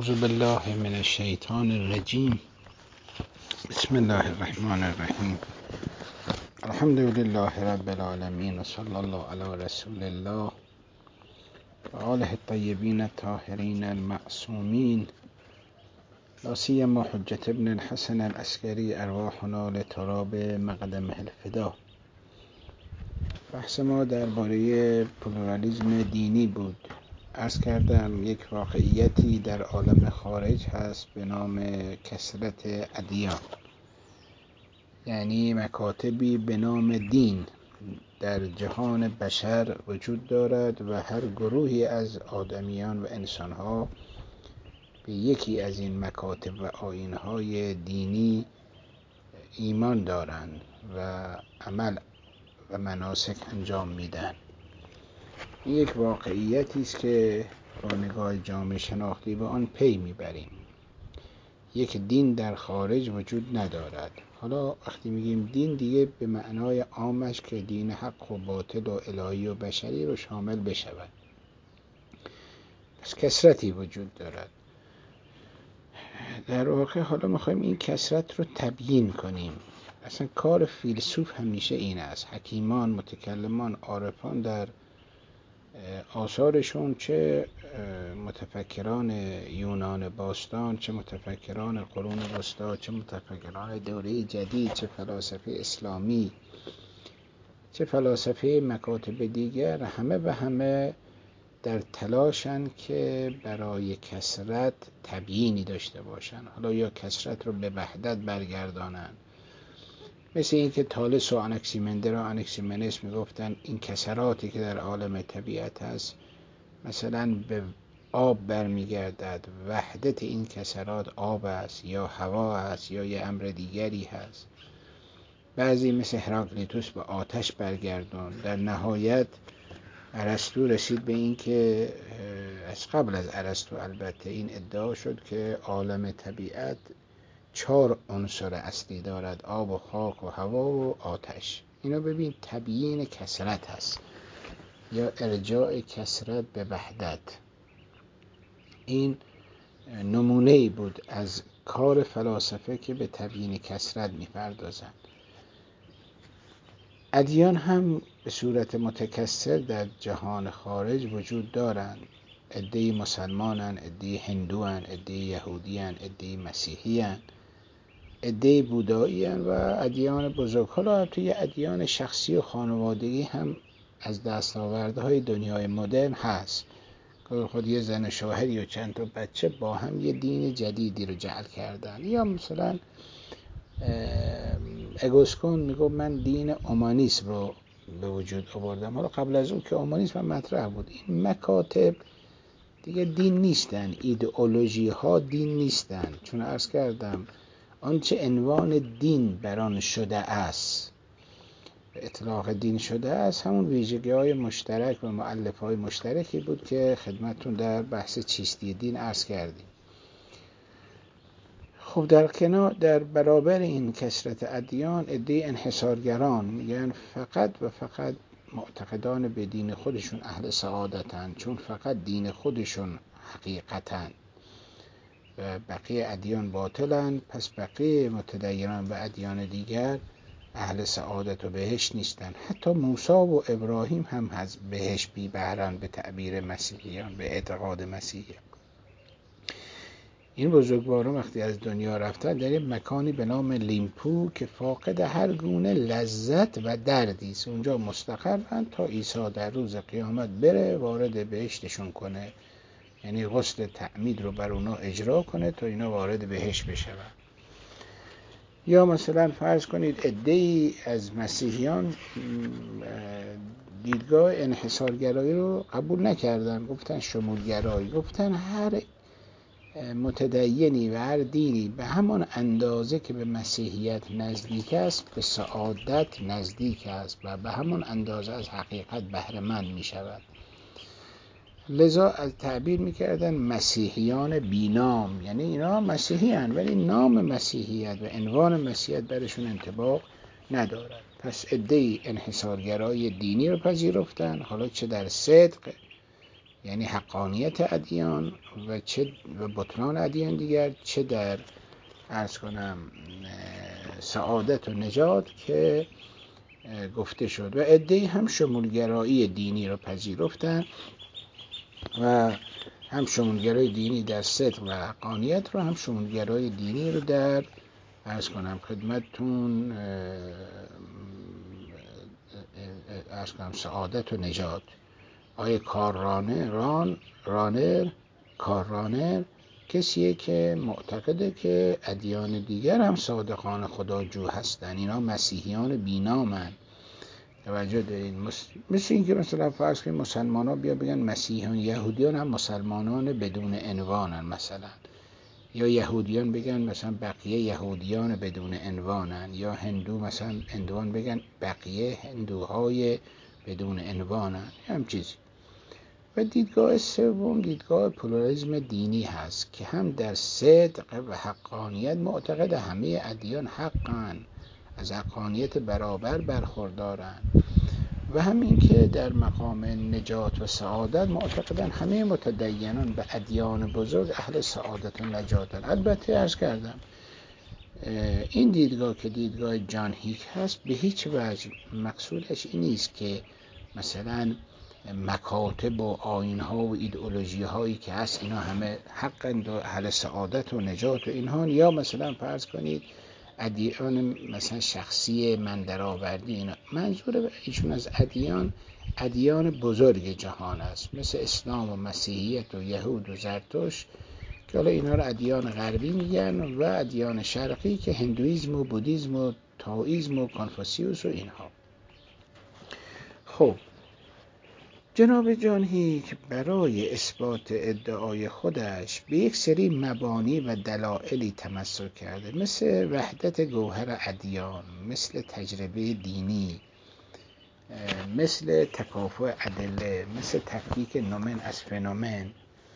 اعوذ بالله من الشیطان الرجیم. بسم الله الرحمن الرحیم. الحمد لله رب العالمین و صلی الله علی رسول الله و آله الطیبین الطاهرین المعصومین، لا سیما حجة ابن الحسن العسکری ارواحنا لتراب مقدمه الفدا. بحث ما درباره پلورالیسم دینی بود. عرض کردم یک واقعیتی در عالم خارج هست به نام کثرت ادیان، یعنی مکاتبی به نام دین در جهان بشر وجود دارد و هر گروهی از آدمیان و انسانها به یکی از این مکاتب و آیین‌های دینی ایمان دارند و عمل و مناسک انجام میدن. این یک واقعیتی است که با نگاه جامعه شناختی به آن پی میبریم. یک دین در خارج وجود ندارد. حالا وقتی میگیم دین دیگه به معنای عامش که دین حق و باطل و الهی و بشری رو شامل بشود. پس کثرتی وجود دارد. در واقع حالا میخوایم این کثرت رو تبیین کنیم. اصلا کار فیلسوف همیشه این است. حکیمان، متکلمان، عارفان در آثارشون، چه متفکران یونان باستان، چه متفکران قرون وسطی، چه متفکران دوره جدید، چه فلاسفه اسلامی، چه فلاسفه مکاتب دیگر، همه و همه در تلاشن که برای کثرت تبیینی داشته باشن. حالا یا کثرت رو به وحدت برگردانن، مثل این که تالس و انکسیمندس میگفتن این کثراتی که در عالم طبیعت هست مثلا به آب برمیگردد، وحدت این کثرات آب است یا هوا است یا یه امر دیگری هست. بعضی مثل هراکلیتوس به آتش برگردون. در نهایت ارسطو رسید به این که از قبل از ارسطو البته این ادعا شد که عالم طبیعت 4 عنصر اصلی دارد: آب و خاک و هوا و آتش. اینو ببین، تبیین کثرت هست یا ارجاع کثرت به وحدت. این نمونه‌ای بود از کار فلاسفه که به تبیین کثرت می‌پردازند. ادیان هم به صورت متکثر در جهان خارج وجود دارند. عده‌ای مسلمانن، عده‌ای هندوان، عده‌ای یهودیان، عده‌ای مسیحیان، عده‌ای بودایی و ادیان بزرگ. حالا توی ادیان شخصی و خانوادگی هم از دستاوردهای دنیای مدرن هست که خود یه زن شوهری و چند تا بچه با هم یه دین جدیدی رو جعل کردن. یا مثلا اگوسکون میگه من دین اومانیسم رو به وجود آوردم. حالا قبل از اون که اومانیسم مطرح بود. این مکاتب دیگه دین نیستن، ایدئولوژی ها دین نیستن، چون عرض کردم آنچه عنوان دین بران شده است، به اطلاق دین شده است، همون ویژگی های مشترک و مؤلف های مشترکی بود که خدمتتون در بحث چیستی دین عرض کردیم. خب در برابر این کثرت ادیان، عده انحصارگران میگن فقط و فقط معتقدان به دین خودشون اهل سعادتن، چون فقط دین خودشون حقیقتن و بقیه ادیان باطلن، پس بقیه متدینان و ادیان دیگر اهل سعادت و بهشت نیستن. حتی موسی و ابراهیم هم از بهشت بی بهرن به تعبیر مسیحیان، به اعتقاد مسیحیان. این بزرگواران وقتی از دنیا رفتن در یک مکانی به نام لیمپو که فاقد هر گونه لذت و دردی است اونجا مستقرن تا عیسی در روز قیامت بره وارد بهشتشون کنه، یعنی غسل تعمید رو بر اونا اجرا کنه تا اینا وارد بهشت بشن. یا مثلا فرض کنید عده‌ای از مسیحیان دیدگاه انحصارگرایی رو قبول نکردن، گفتن شمولگرایی، گفتن هر متدینی و هر دینی به همان اندازه که به مسیحیت نزدیک است به سعادت نزدیک است و به همان اندازه از حقیقت بهره مند می شود. لذا از تعبیر میکردن مسیحیان بینام، یعنی اینا مسیحی هن ولی نام مسیحیت و عنوان مسیحیت برشون انطباق ندارد. پس عده‌ای انحصارگرای دینی رو پذیرفتن، حالا چه در صدق یعنی حقانیت ادیان و بطلان ادیان دیگر، چه در عرض کنم سعادت و نجات که گفته شد. و عده‌ای هم شمولگرایی دینی رو پذیرفتن و هم شمولگرایی دینی در صدق و حقانیت رو، هم شمولگرایی دینی رو در عرض کنم خدمتتون سعادت و نجات. آیه کاررانر کسیه که معتقده که ادیان دیگر هم صادقان خداجو هستن، اینا مسیحیان بینامن. توجه دارین؟ مثل این که مثلا فرض کنیم مسلمان ها بگن مسیحیان، یهودیان هم مسلمانان بدون عنوانن مثلا، یا یهودیان بگن مثلا بقیه یهودیان بدون عنوانن، یا هندو مثلا هندوان بگن بقیه هندوهای بدون عنوانن، هم چیزی. و دیدگاه سوم دیدگاه پلورالیسم دینی هست که هم در صدق و حقانیت معتقد همه ادیان حقن، از حقانیت برابر برخوردارن، و همین که در مقام نجات و سعادت معتقدن همه متدینان به ادیان بزرگ اهل سعادت و نجاتن. البته عرض کردم این دیدگاه که دیدگاه جان هیک هست به هیچ وجه مقصودش این نیست که مثلا مکاتب و آیین‌ها و ایدئولوژی‌هایی که هست اینا همه حقن و اهل سعادت و نجات و اینها، یا مثلا فرض کنید ادیان مثلا شخصی من درآوردی اینا. منظور ایشون از ادیان بزرگ جهان است، مثل اسلام و مسیحیت و یهود و زرتشت که حالا اینا رو ادیان غربی میگن، و ادیان شرقی که هندویسم و بودیسم و تائیسم و کنفوسیوس و اینها. خب جناب جان هیک برای اثبات ادعای خودش به یک سری مبانی و دلایلی تمسک کرده، مثل وحدت گوهر ادیان، مثل تجربه دینی، مثل تکافؤ ادله، مثل تفکیک نومن از فنومن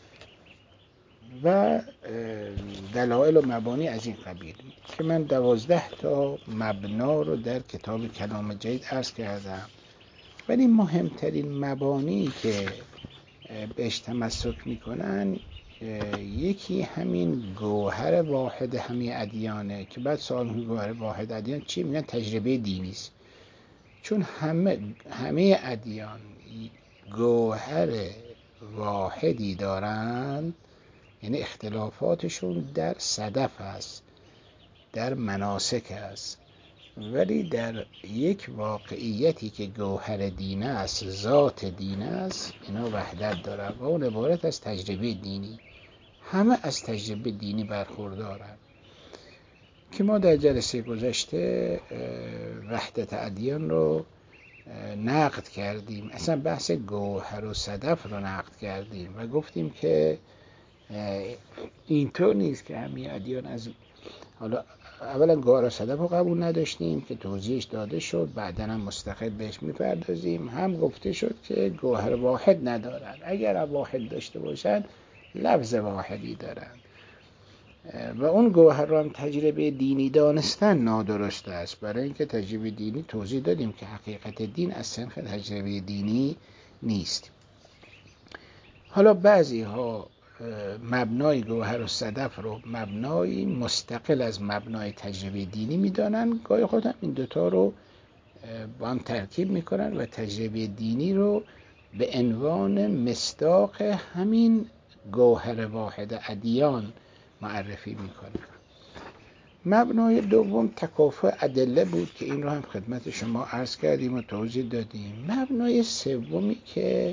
و دلایل و مبانی از این قبیل که من 12 تا مبنا رو در کتاب کلام جدید عرض کردم. ولی مهمترین مبانی که بهش تمسک میکنن یکی همین گوهر واحد همه ادیانه، که بعد سوال میکنه گوهر واحد ادیان چی؟ میگن تجربه دینی است. چون همه ادیان گوهر واحدی دارند، یعنی اختلافاتشون در صدف است، در مناسک است، ولی در یک واقعیتی که گوهر دین است، ذات دین است، اینا وحدت دارن و اون عبارت از تجربه دینی. همه از تجربه دینی برخوردارن که ما در جلسه گذشته وحدت ادیان رو نقد کردیم، اصلا بحث گوهر و صدف رو نقد کردیم و گفتیم که اینطور نیست که همه ادیان از حالا اولا گوهر و صدف رو قبول نداشتیم که توضیحش داده شد، بعداً هم مستقل بهش میپردازیم. هم گفته شد که گوهر واحد ندارن، اگر واحد داشته باشن لفظ واحدی دارن، و اون گوهر رو هم تجربه دینی دانستن نادرست است، برای اینکه تجربه دینی توضیح دادیم که حقیقت دین از سنخ تجربه دینی نیست. حالا بعضی ها مبنای گوهر و صدف رو مبنای مستقل از مبنای تجربه دینی میدانن، گاهی خود هم این دوتا رو با هم ترکیب میکنن و تجربه دینی رو به عنوان مصداق همین گوهر واحد ادیان معرفی میکنن. مبنای دوم تکافؤ ادله بود که این رو هم خدمت شما عرض کردیم و توضیح دادیم. مبنای سومی که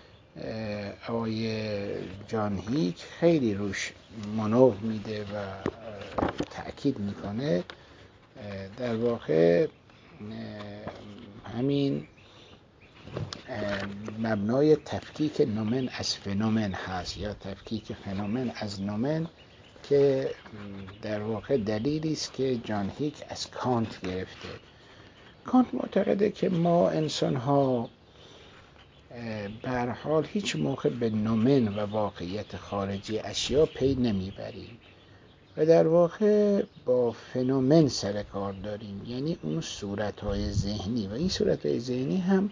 آقای جان هیک خیلی روش منو میده و تأکید میکنه، در واقع همین مبنای تفکیک نومن از فنومن هست، یا تفکیک فنومن از نومن، که در واقع دلیلی است که جان هیک از کانت گرفته. کانت معتقده که ما انسان ها به هر حال هیچ موقع به نومن و واقعیت خارجی اشیا پی نمیبریم و در واقع با فنومن سر کار داریم، یعنی اون صورتهای ذهنی، و این صورتهای ذهنی هم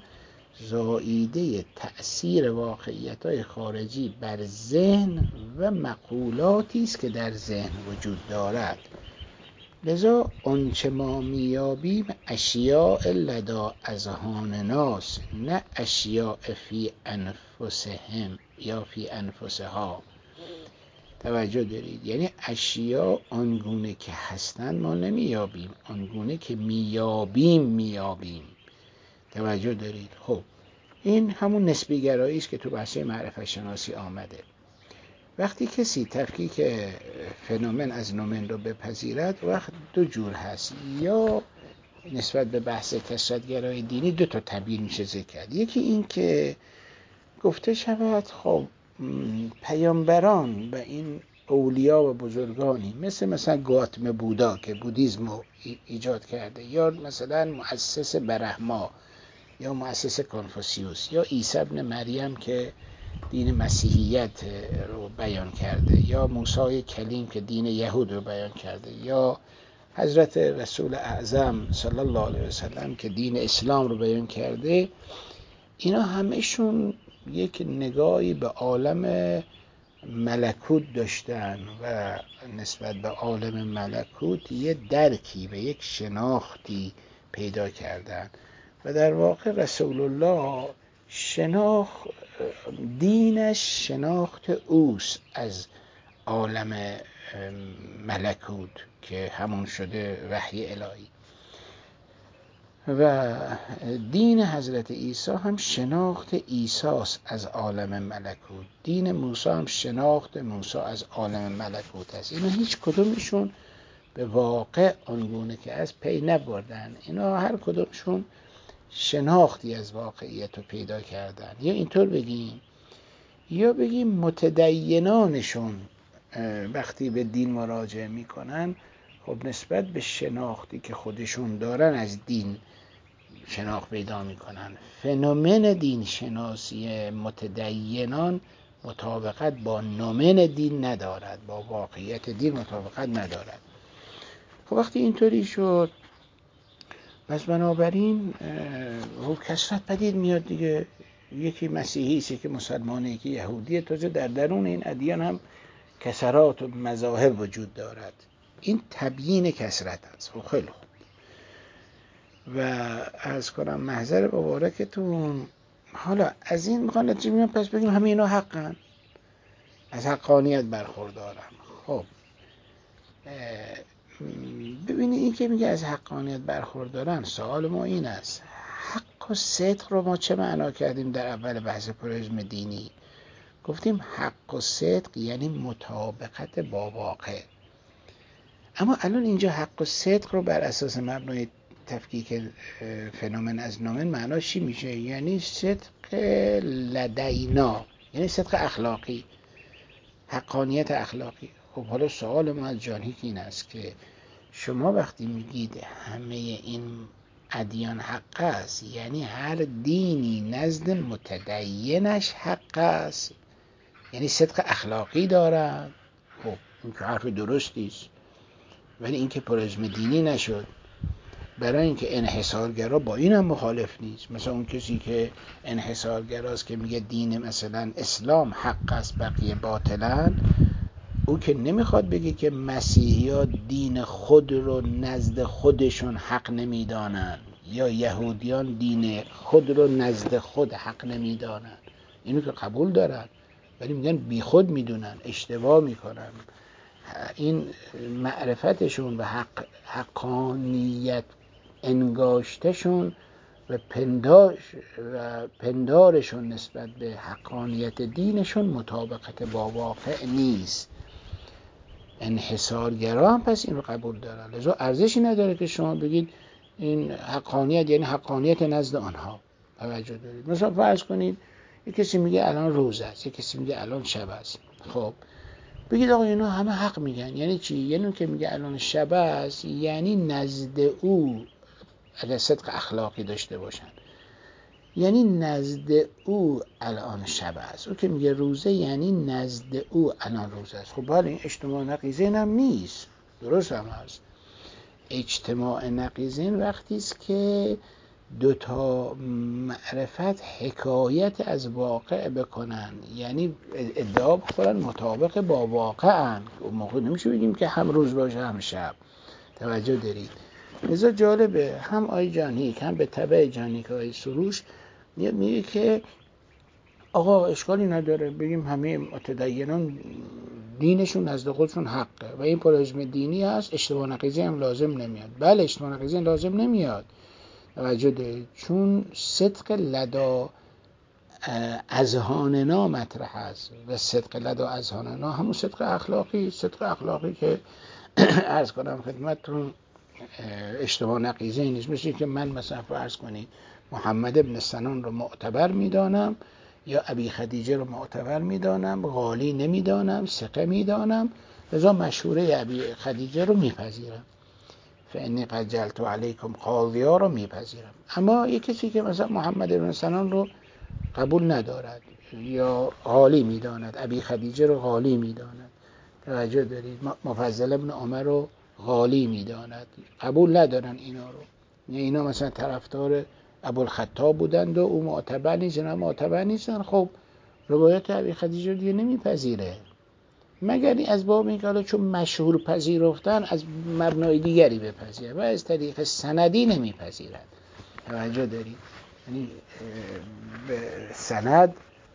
زائیده تأثیر واقعیت‌های خارجی بر ذهن و مقولاتی است که در ذهن وجود دارد. لذا آنچه ما میابیم اشیاء لدا اذهانناست، نه اشیاء فی انفسهم یا فی انفسها. توجه دارید؟ یعنی اشیاء آنگونه که هستند ما نمیابیم، آنگونه که میابیم. توجه دارید؟ خب این همون نسبی گرایی است که تو بحث معرفت شناسی آمده. وقتی کسی تفکیک فنومن از نومن رو بپذیرد، وقت دو جور هست. یا نسبت به بحث کثرت‌گرای دینی دو تا تبیین میشه ذکر کرد. یکی این که گفته شود خب پیامبران و این اولیا و بزرگانی مثل گاتم بودا که بودیزم رو ایجاد کرده، یا مثلا مؤسس برهما یا مؤسس کنفوسیوس، یا عیسی ابن مریم که دین مسیحیت رو بیان کرده، یا موسی کلیم که دین یهود رو بیان کرده، یا حضرت رسول اعظم صلی الله علیه وسلم که دین اسلام رو بیان کرده، اینا همشون یک نگاهی به عالم ملکوت داشتن و نسبت به عالم ملکوت یه درکی و یک شناختی پیدا کردن و در واقع رسول الله دینش شناخت اوست از عالم ملکوت که همون شده وحی الهی، و دین حضرت عیسی هم شناخت عیسی است از عالم ملکوت، دین موسی هم شناخت موسی از عالم ملکوت است. اینا هیچ کدومشون به واقع آنگونه که از پی نبردن، اینا هر کدومشون شناختی از واقعیت رو پیدا کردن. یا اینطور بگیم، یا بگیم متدینانشون وقتی به دین مراجعه میکنن، خب نسبت به شناختی که خودشون دارن از دین شناخت پیدا میکنن. فنومن دین شناسی متدینان مطابقت با نومن دین ندارد، با واقعیت دین مطابقت ندارد. خب وقتی اینطوری شد، پس بنابراین کثرت پدید میاد دیگه. یکی مسیحی است، یکی مسلمانه، یکی یهودیه، تازه در درون این ادیان هم کثرات و مذاهب وجود دارد. این تبیین کثرت است. خب خیلی خوب. و عرض کنم محضر مبارکتون، حالا از این میخوان نتیجه میگن پس بگیم همه اینا حقن، از حقانیت برخوردارن. خب ببینید این که میگه از حقانیت برخوردارن، سوال ما این است حق و صدق رو ما چه معنا کردیم در اول بحث پروژم دینی؟ گفتیم حق و صدق یعنی مطابقت با واقع. اما الان اینجا حق و صدق رو بر اساس مبنای تفکیک فنومن از نومن معناش چی میشه؟ یعنی صدق لدینا، یعنی صدق اخلاقی، حقانیت اخلاقی. خب حالا سوال ما از جانهیک این است که شما وقتی میگید همه این ادیان حق است، یعنی هر دینی نزد متدینش حق است، یعنی صدق اخلاقی دارد. خب این که حرف درستی است، ولی این که پروژم دینی نشد. برای اینکه انحصارگرا با این هم مخالف نیست. مثلا اون کسی که انحصارگراست که میگه دین مثلا اسلام حق است بقیه باطلن، او که نمیخواد بگه که مسیحی‌ها دین خود رو نزد خودشون حق نمیدانن یا یهودیان دین خود رو نزد خود حق نمیدانن. اینو که قبول دارن، ولی میگن بی خود میدونن، اشتباه میکنن. این معرفتشون و حقانیت انگاشتشون و پندارشون نسبت به حقانیت دینشون مطابقت با واقع نیست. انحصارگرا هم پس این رو قبول دارن، لذا ارزشی نداره که شما بگید این حقانیت یعنی حقانیت نزد آنها. توجه دارید؟ مثلا فرض کنید یک کسی میگه الان روز است، یک کسی میگه الان شب است. خب بگید آقا اینا همه حق میگن. یعنی چی؟ یعنی اون که میگه الان شب است یعنی نزد او اگر صدق اخلاقی داشته باشن، یعنی نزد او الان شب است. او که میگه روزه یعنی نزد او الان روزه است. خب بله این اجتماع نقیضین هم نیست، درست هم هست. اجتماع نقیضین وقتی است که دوتا معرفت حکایت از واقع بکنن، یعنی ادعا بکنن مطابق با واقعن، اون موقع نمیشه بگیم که هم روز باشه هم شب. توجه دارید؟ لذا جالبه هم آی جانیک هم به تبع جانیک آی سروش میگه که آقا اشکالی نداره بگیم همه متدینان دینشون نزد خودشون حقه و این پلوراژیسم دینی هست، اشتباه نقیضی هم لازم نمیاد. بله اشتباه نقیضی لازم نمیاد، توجه دارید، چون صدق لدا اذهاننا مطرح است و صدق لدا اذهاننا همون صدق اخلاقی که عرض کنم خدمتتون اشتباه نقیضی نیست. مثل که من مثلا فرض کنید محمد ابن سنان رو معتبر میدانم یا ابی خدیجه رو معتبر میدانم، غالی نمیدانم، ثقه میدانم، لذا مشهوره ابی خدیجه رو میپذیرم، فانی قد جعلت علیکم قاضیا رو میپذیرم. اما یک کسی که مثلا محمد ابن سنان رو قبول ندارد یا غالی میداند، ابی خدیجه رو غالی میداند، توجه دارید، مفضل ابن عمر رو غالی میداند، قبول ندارن اینا رو، اینا مثلا طرفدار ابوالخطاب بودند و او معتبر نیست، اینا معتبر نیستن، خب روایت ابی خدیجه رو دیگه نمیپذیره، مگر این از باب اینکه چون مشهور پذیرفتن از مبنای دیگری بپذیره و از طریق سندی نمیپذیرد. توجه دارید؟ یعنی به سند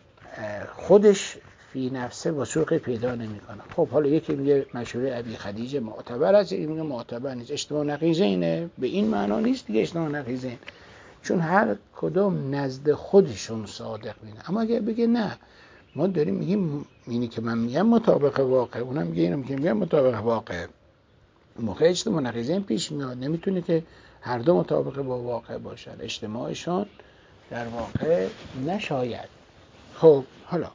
خودش فی نفسه وثوقی پیدا نمیکنه. خب حالا یکی میگه مشهور ابی خدیجه معتبر است، یکی میگه معتبر نیست، اشتباه نقیضینه، به این معنا نیست دیگه اشتباه نقیضین، چون هر کدوم نزد خودشون صادق بینه. اما اگر بگه نه ما داریم میگیم اینی که من میگم مطابق واقع، اونم میگه اینم که میگم مطابق واقع، موقع اجتماع نقیضین پیش میاد، نمیتونه که هر دو مطابق با واقع باشن، اجتماعشان در واقع نشاید. خب حالا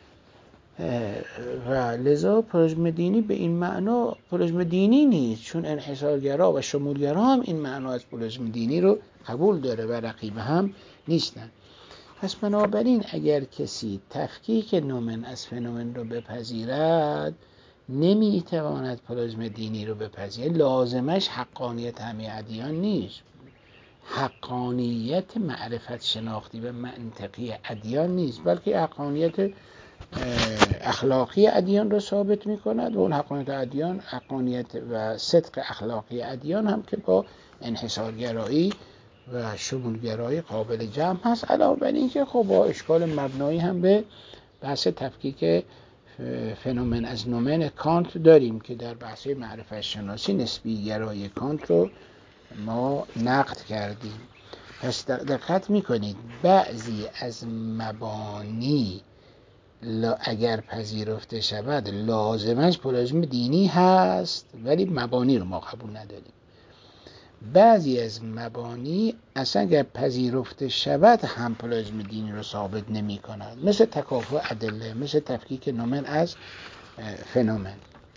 و لذا پلوراژیسم دینی به این معنا پلوراژیسم دینی نیست، چون انحصارگرا و شمولگرا هم این معنا از پلوراژیسم دینی رو قبول داره و رقیب هم نیستن. پس بنابراین اگر کسی تفکیک نومن از فنومن رو بپذیرد نمیتواند پلوراژیسم دینی رو بپذیرد. لازمش حقانیت همه ادیان نیست، حقانیت معرفت شناختی و منطقی ادیان نیست، بلکه حقانیت اخلاقی ادیان رو ثابت می‌کند و اون حقانیت ادیان، حقانیت و صدق اخلاقی ادیان هم که با انحصارگرایی و شمولگرایی قابل جمع هست. علاوه بر این که خب با اشکال مبنایی هم به بحث تفکیک فنومن از نومن کانت داریم که در بحث معرفت شناسی نسبی گرایی کانت رو ما نقد کردیم. پس دقت میکنید بعضی از مبانی اگر پذیرفته شود لازمش پلوراژیسم دینی هست ولی مبانی رو ما قبول نداریم. بعضی از مبانی اصلا اگر پذیرفته شود هم پلوراژیسم دینی رو ثابت نمی کند، مثل تکافؤ ادله، مثل تفکیک نومن از فنومن.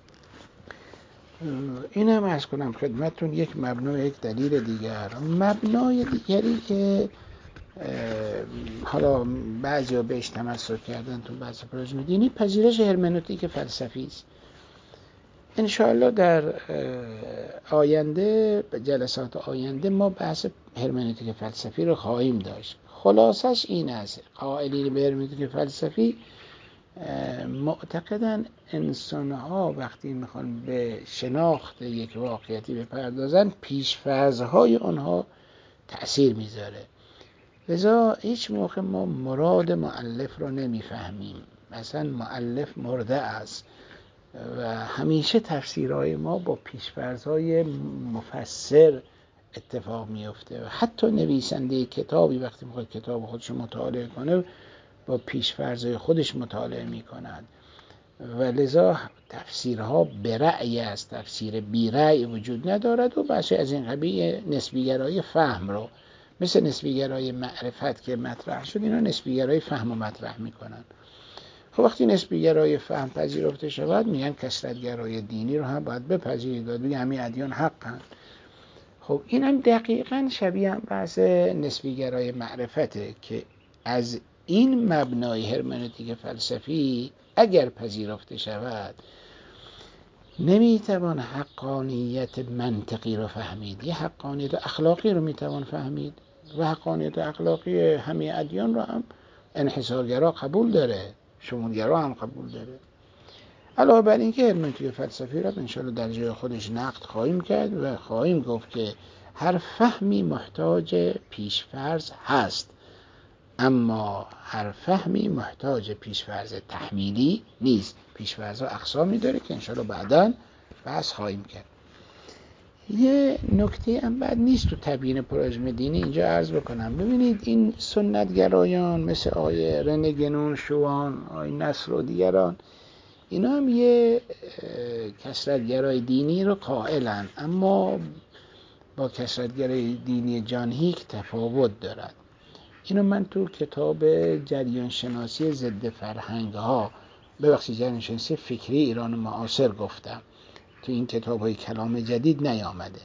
این هم عرض کنم خدمتتون یک مبنا، یک دلیل دیگر. مبنای دیگری که حالا بعضیا بهش تمسک کردن تو بحث پلوراژیسم دینی پذیرش هرمنوتیک فلسفی است. انشاءالله در آینده، جلسات آینده ما بحث هرمنوتیک فلسفی رو خواهیم داشت. خلاصش این است: قائلین به هرمنوتیک فلسفی معتقدن انسان‌ها وقتی میخوان به شناخت یک واقعیتی بپردازن پیش‌فرض‌های اونها تأثیر میذاره، لذا هیچ موقع ما مراد مؤلف رو نمیفهمیم. مثلا مؤلف مرده است و همیشه تفسیرهای ما با پیش‌فرض‌های مفسر اتفاق میفته و حتی نویسنده کتابی وقتی میخواد کتاب خودش مطالعه کنه با پیش‌فرض‌های خودش مطالعه میکند و لذا تفسیرها به رأی است، تفسیر بی رأی وجود ندارد و بحث از این قبیل نسبیگرایی فهم رو مثل نسبیگرایی معرفت که مطرح شد اینا نسبیگرایی فهم رو مطرح میکنن. خب وقتی نسبیگرایی فهم پذیرفته شود میگن کثرت‌گرایی دینی رو هم باید بپذیرید، باید بگید همه ادیان حقن. خب این هم دقیقاً شبیه هم بحث نسبیگرایی معرفته که از این مبنای هرمنوتیک فلسفی اگر پذیرفته شود نمیتوان حقانیت منطقی رو فهمید، یه حقانیت اخلاقی رو میتوان فهمید. و حقانیت اخلاقی همه ادیان رو هم انحصارگرا قبول داره، شمولگرا هم قبول داره. علاوه بر این که هرمنوتیک فلسفی را انشاءالله در جای خودش نقد خواهیم کرد و خواهیم گفت که هر فهمی محتاج پیشفرض هست، اما هر فهمی محتاج پیشفرض تحمیلی نیست. پیشفرض ها اقسامی داره که انشاءالله بعداً بحث خواهیم کرد. یه نکته هم بد نیست تو تبیین پلورalisم دینی اینجا عرض بکنم. ببینید این سنتگرایان مثل آقای رنه گنون شوان، آقای نصر و دیگران، اینا هم یه کثرت‌گرای دینی رو قائلن، اما با کثرت‌گرای دینی جان هیک تفاوت دارد. اینو من تو کتاب جریان شناسی ضد فرهنگ ها، ببخشید جریان شناسی فکری ایران معاصر گفتم، تو این کتاب های کلام جدید نیامده.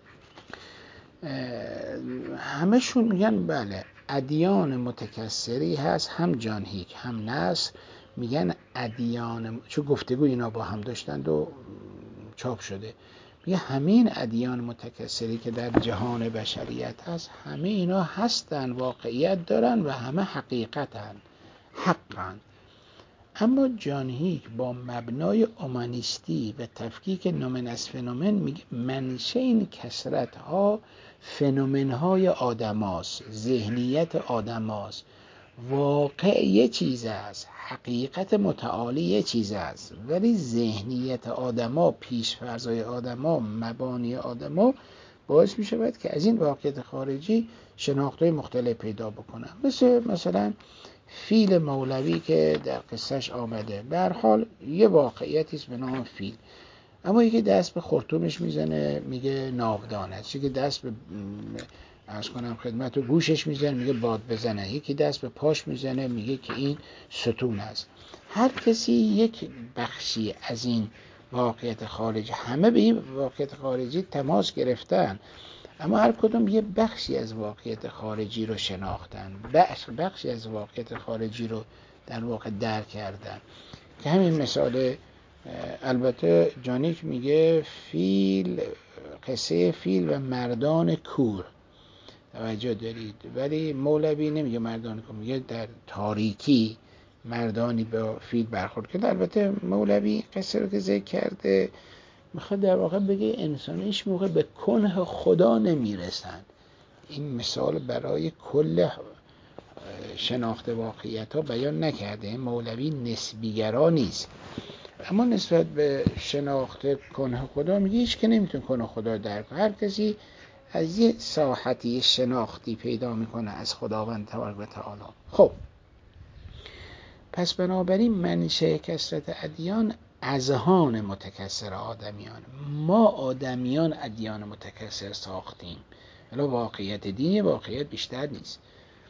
همشون میگن بله ادیان متکثری هست، هم جان هیک هم نصر میگن ادیان، چون گفتگو اینا با هم داشتند و چاپ شده، میگه همین ادیان متکثری که در جهان بشریت هست همه اینا هستن، واقعیت دارن و همه حقیقتن، حقن. اما جان هیک با مبنای اومانیستی و تفکیک نومن از فنومن میگه منشه این کثرت ها فنومن های آدم هاست، ذهنیت آدم هاست. واقع یه چیز است، حقیقت متعالی یه چیز است، ولی ذهنیت آدم ها، پیشفرض‌های آدم ها، مبانی آدم ها باعث می شود که از این واقعیت خارجی شناختهای مختلف پیدا بکنن. مثلا فیل مولوی که در قصهش آمده، به هر حال یه واقعیتی است به نام فیل، اما یکی دست به خرطومش میزنه میگه ناودان است، یکی دست به عرض کنم خدمت و گوشش میزنه میگه باد بزنه، یکی دست به پاش میزنه میگه که این ستون است. هر کسی یک بخشی از این واقعیت خارجی، همه به این واقعیت خارجی تماس گرفتن، اما هر کدوم یه بخشی از واقعیت خارجی رو شناختن، بخشی از واقعیت خارجی رو در واقع درک کردن. که همین مثال، البته جانیک میگه فیل، قصه فیل و مردان کور، توجه دارید، ولی مولوی نمیگه مردان کور، میگه در تاریکی مردانی با فیل برخورد کرد. البته مولوی قصه رو که ذکر کرده میخواد در واقع بگه انسان هیچ موقع به کنه خدا نمیرسن. این مثال برای کل شناخت واقعیت ها بیان نکرده، مولوی نسبیگرا نیست، اما نسبت به شناخت کنه خدا میگه هیچ که نمیتونه کنه خدا درک کنه. هر کسی از یه ساحتی شناختی پیدا میکنه از خداوند تبارک و تعالی. خب پس بنابراین منشه کثرت ادیان اذهان متکثر آدمیان، ما آدمیان ادیان متکثر ساختیم، ولی واقعیت دینی واقعیت بیشتر نیست.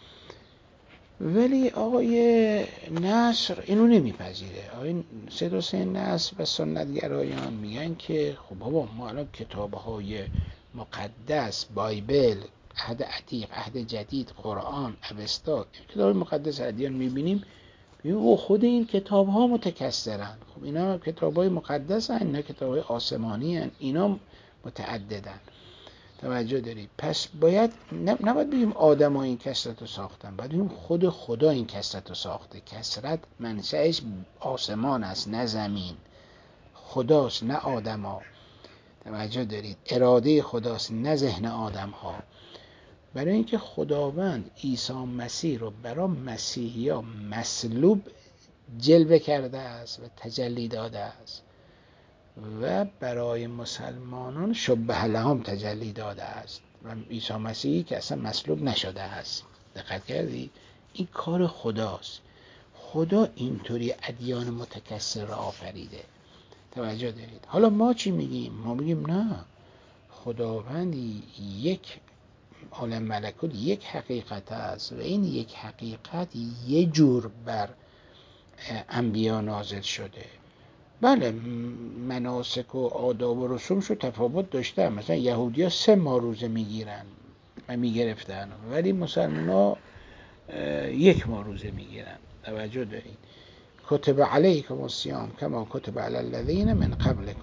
ولی آقای نصر اینو نمیپذیره. آقای سید حسین نصر و سنتگرایان میگن که خب بابا ما الان کتاب‌های مقدس، بایبل، عهد عتیق، عهد جدید، قرآن، اوستا، کتاب مقدس ادیان میبینیم، میگه خود این کتاب ها متکثرن. خب اینا کتاب های مقدس هن، اینا کتاب های آسمانی هن، اینا متعددن. توجه دارید؟ پس باید نباید بگیم آدم ها این کثرت رو ساختن، باید بگیم خود خدا این کثرت رو ساخته. کثرت منشأش آسمان است نه زمین، خداست نه آدم ها. توجه دارید؟ اراده خداست نه ذهن آدم ها. برای اینکه خداوند عیسی مسیح رو برای مسیحیان مصلوب جلوه کرده است و تجلی داده است و برای مسلمانان شبه لهم تجلی داده است و عیسی مسیحی که اصلا مصلوب نشده است. دقت کردید؟ این کار خداست. خدا اینطوری ادیان متکثر را آفریده. توجه دارید؟ حالا ما چی میگیم؟ ما میگیم نه، خداوند یک عالم ملکوت یک حقیقت است و این یک حقیقت یه جور بر انبیا نازل شده. بله مناسک و آداب و رسومشو تفاوت داشته، مثلا یهودی ها 3 ماه روزه میگیرن و میگرفتن، ولی مسلمان ها 1 ماه روزه میگیرن. توجه دارین؟ کتب علیکم الصیام کما کتب علی الذین من قبلکم،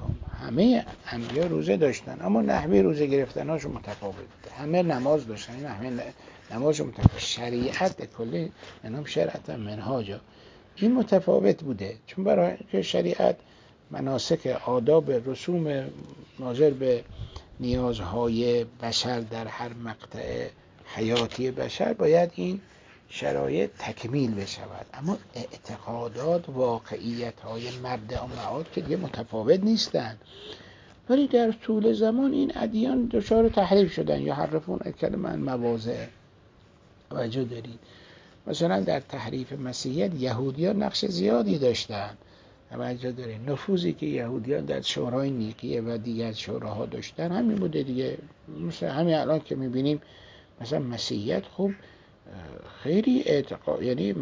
همه انبیا روزه داشتن، اما نحوه روزه گرفتناشون متفاوت بوده. همه نماز داشتن، نحوه نمازشون متفاوت. شریعت کلی انام شرعت منهاجا این متفاوت بوده، چون برای که شریعت مناسک آداب رسوم ناظر به نیازهای بشر در هر مقطع حیاتی بشر باید این شرایط تکمیل بشود، اما اعتقادات واقعیت‌های مبدأ و معاد که دیگه متفاوت نیستند. ولی در طول زمان این ادیان دچار تحریف شدن یا حرفون کلمه مواضع. توجه دارید مثلا در تحریف مسیحیت یهودیان نقش زیادی داشتن. توجه دارید نفوذی که یهودیان در شورای نیقیه و دیگر شوراها داشتن همین بوده دیگه. مثلا همین الان که میبینیم مثلا مسیحیت خب خیلی اعتقاد، یعنی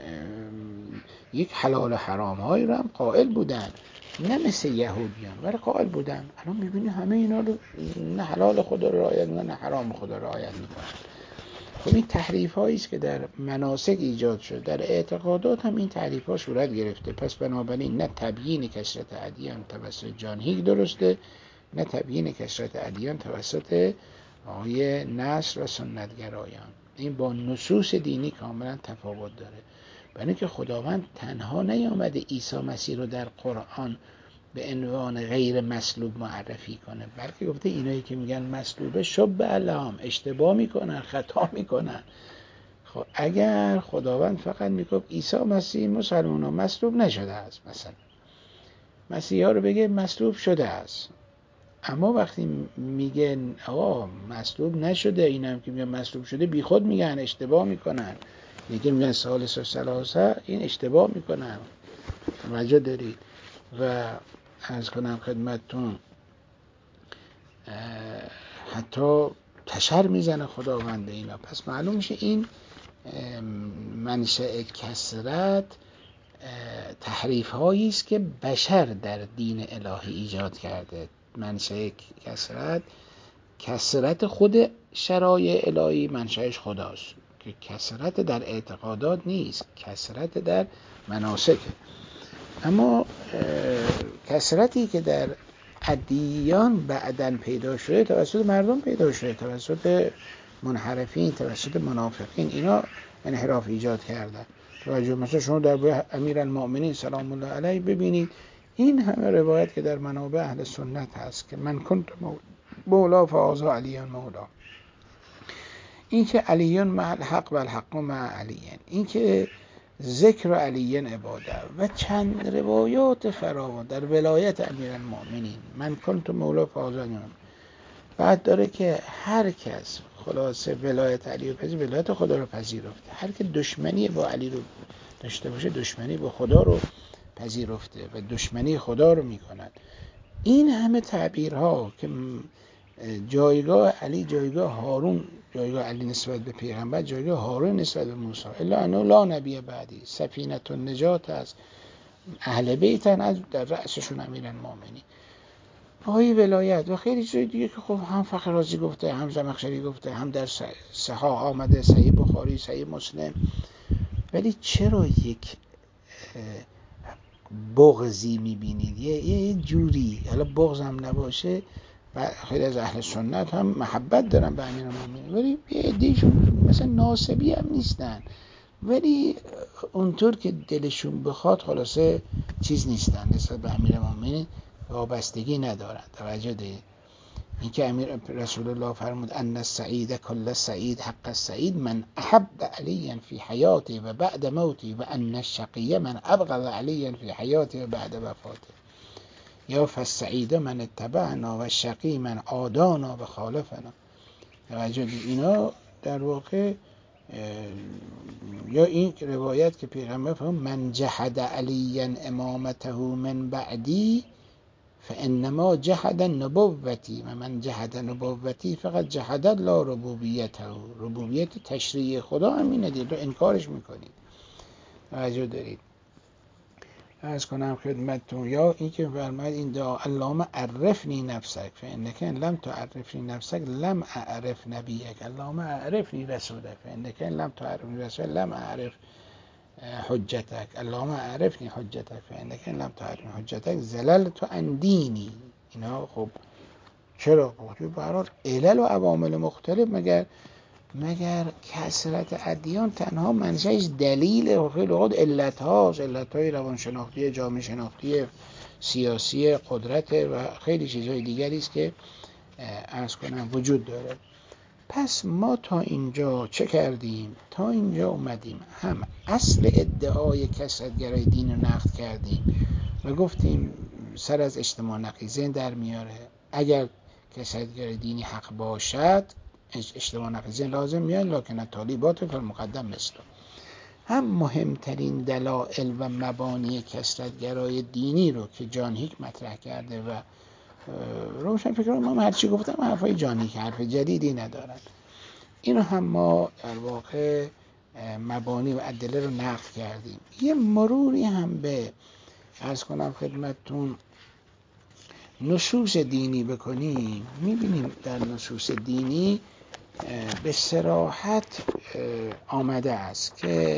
یک حلال و حرام هایی رو هم قائل بودن، نه مثل یهودیان ولی قائل بودن. الان میبینی همه اینا رو نه حلال خدا رو رعایت میکنن نه حرام خدا رو رعایت میکنن. خب این تحریف هایی است که در مناسک ایجاد شد، در اعتقادات هم این تحریف ها صورت گرفته. پس بنابراین نه تبیین کثرت ادیان توسط جان هیگ درسته، نه تبیین کثرت ادیان توسط آقای نصر و سنتگرایان. این با نصوص دینی کاملا تفاوت داره. برای اینکه خداوند تنها نیامده عیسی مسیح رو در قرآن به عنوان غیر مصلوب معرفی کنه، بلکه گفته اینایی که میگن مصلوبه شب علام اشتباه میکنن، خطا میکنن. خب اگر خداوند فقط میگفت عیسی مسیح مسلمانان مصلوب نشده است، مثلا مسیحی ها رو بگه مصلوب شده است، اما وقتی میگه آقا مصلوب نشده، اینم که میگن مصلوب شده بی خود میگن، اشتباه میکنن. یکی میگن ثالث و ثلاثه، این اشتباه میکنن. توجه دارید. و عرض کنم خدمتتون حتی تشر میزنه خداوند اینا. پس معلوم میشه این منشأ کثرت تحریف هایی است که بشر در دین الهی ایجاد کرده. منشأ کثرت خود شرایع الهی منشأش خداست، که کثرت در اعتقادات نیست، کثرت در مناسک. اما کثرتی که در ادیان بعداً پیدا شده توسط مردم پیدا شده، توسط منحرفین، توسط منافقین، اینا انحراف ایجاد کردن. توجه مثلا شما در باره امیرالمؤمنین سلام الله علیه ببینید این همه روایت که در منابع اهل سنت هست که من کنت مولا فهذا علی مولا، این که علیون مع الحق و الحق مع علیون، این که ذکر علیون عباده و چند روایات فراوان در ولایت امیرالمؤمنین من کنت مولا فهذا علی مولا. بعد داره که هر کس خلاصه ولایت علی رو پذیر، ولایت خدا رو پذیرفته. هر که دشمنی با علی رو داشته باشه دشمنی با خدا رو پذیرفته و دشمنی خدا رو میکند. این همه تعبیرها که جایگاه علی جایگاه هارون، جایگاه علی نسبت به پیغمبر جایگاه هارون نسبت به موسی، الا انه لا نبی بعدی، سفینه النجات است، اهل بیتن از در رأسشون امیرالمؤمنین. آقای ولایت و خیلی چیز دیگه که خب هم فخر رازی گفته، هم زمخشری گفته، هم در صحاح آمده، صحیح بخاری، صحیح مسلم. ولی چرا یک بغضی میبینید؟ یه جوری، حالا بغض هم نباشه و خیلی از اهل سنت هم محبت دارن به امیرالمؤمنین، ولی یه عده‌شون مثلا ناسبی هم نیستن، ولی اونطور که دلشون بخواد خلاصه چیز نیستن، نسبت به امیرالمؤمنین وابستگی ندارن. توجه دارید. این که امیر رسول الله فرمود ان السعید کل السعید حق السعید من احب علیا فی حیاته و بعد موته و ان الشقی من ابغض علیا فی حیاته و بعد وفاته، یا فالسعید من اتبعنا و الشقی من عادانا و خالفنا. توجه دید. اینا در واقع یا این روایت که پیغمبر فرمود من جحد علیا امامته من بعدی فانما جحد نبوتی و من جحد نبوتی فقط جحد لا ربوبیته، ربوبیت تشریع خدا همینه دید رو انکارش میکنید. توجه دارید. عرض کنم خدمتتون یا این که فرماید این دعا اللهم عرفنی نفسک فانک لم تعرفنی نفسک لم اعرف نبیک، اللهم اعرفنی رسولک فانک لم تعرفنی رسولک لم اعرف حجتک، اللهم اعرفنی حجتک فانک لم تعرفنی حجتک زللت عن دینی. این اینا خب چرا؟ به هر حال علل و عوامل مختلف. مگر کثرت ادیان تنها منشأش دلیل و خیلی اوقات علتهای روانشناختی، جامعه شناختی، سیاسی، قدرت و خیلی چیزهای دیگری است که عرض کنم وجود داره. پس ما تا اینجا چه کردیم؟ تا اینجا اومدیم هم اصل ادعای کثرت‌گرای دین رو نقد کردیم و گفتیم سر از اجتماع نقیضین در میاره. اگر کثرت‌گرای دینی حق باشد اجتماع نقیضین لازم میاد، لکن طالبات فالمقدم مثل. هم مهمترین دلایل و مبانی کثرت‌گرای دینی رو که جان هیک مطرح کرده و روشن فکران ما هرچی گفتم حرفای جان هیک، حرف جدیدی ندارن. اینو هم ما در واقع مبانی و ادله رو نقل کردیم. یه مروری هم به عرض کنم خدمتتون نصوص دینی بکنیم. میبینیم در نصوص دینی به صراحت آمده است که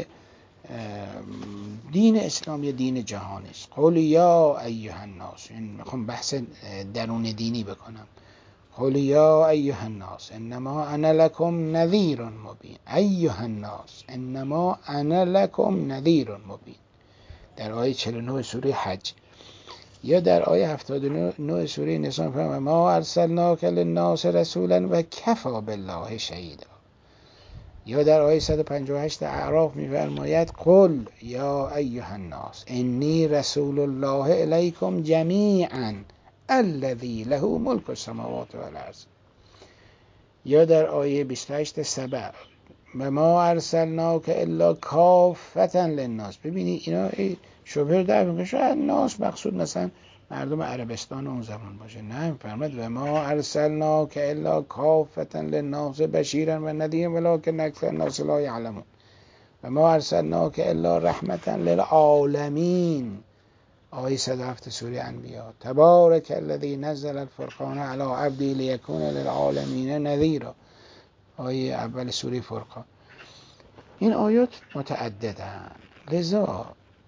دین اسلام یه دین جهانی است. قل یا ایها الناس، این میخوام بحث درون دینی بکنم. قل یا ایها الناس انما انا لکم نذیر مبین. ایها الناس انما انا لکم نذیر مبین، در آیه 49 سوره حج. یا در آیه 79 سوره نساء فرمود ما ارسلناک للناس رسولا و کفی بالله شهیدا. یا در آیه 158 اعراف می‌فرماید قل یا ایها الناس انی رسول الله الیکم جمیعا الذی له ملک السماوات والارض. یا در آیه 28 سبع و ما ارسلناک الا کافة للناس. ببینید اینا شبهه در میگه شاید ناس مقصود مثلا مردم عربستان اون زمان باشه. نه، فرمود و ما ارسلناک الا کافة للناس بشیرا و نذیرا ولکن اکثر الناس لا یعلمون. و ما ارسلناک الا رحمة للعالمین. آیه 107 سوره انبیاء تبارک الذی نزل الفرقان علی عبده لیکون للعالمین نذیرا. آیه اول سوره فرقان. این آیات متعددن، لذا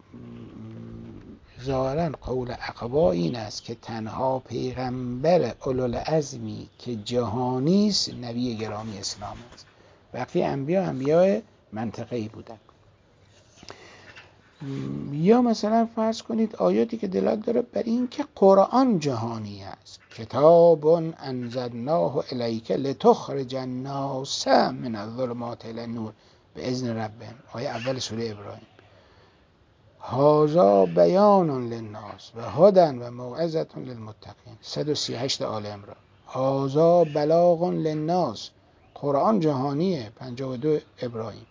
ظاهرا قول اقوا این است که تنها پیغمبر اولوالعزمی که جهانی است نبی گرامی اسلام است. بقیه انبیاء منطقه‌ای بودند. یا مثلا فرض کنید آیاتی که دلالت داره بر این که قرآن جهانی است. کتاب انزلناه الیک لتخرج الناس من الظلمات الی النور باذن ربهم. آیه اول سوره ابراهیم. هذا بیان للناس و هدی و موعظة للمتقین. 138 آل عمران. هذا بلاغ للناس. قرآن جهانیه. 52 ابراهیم.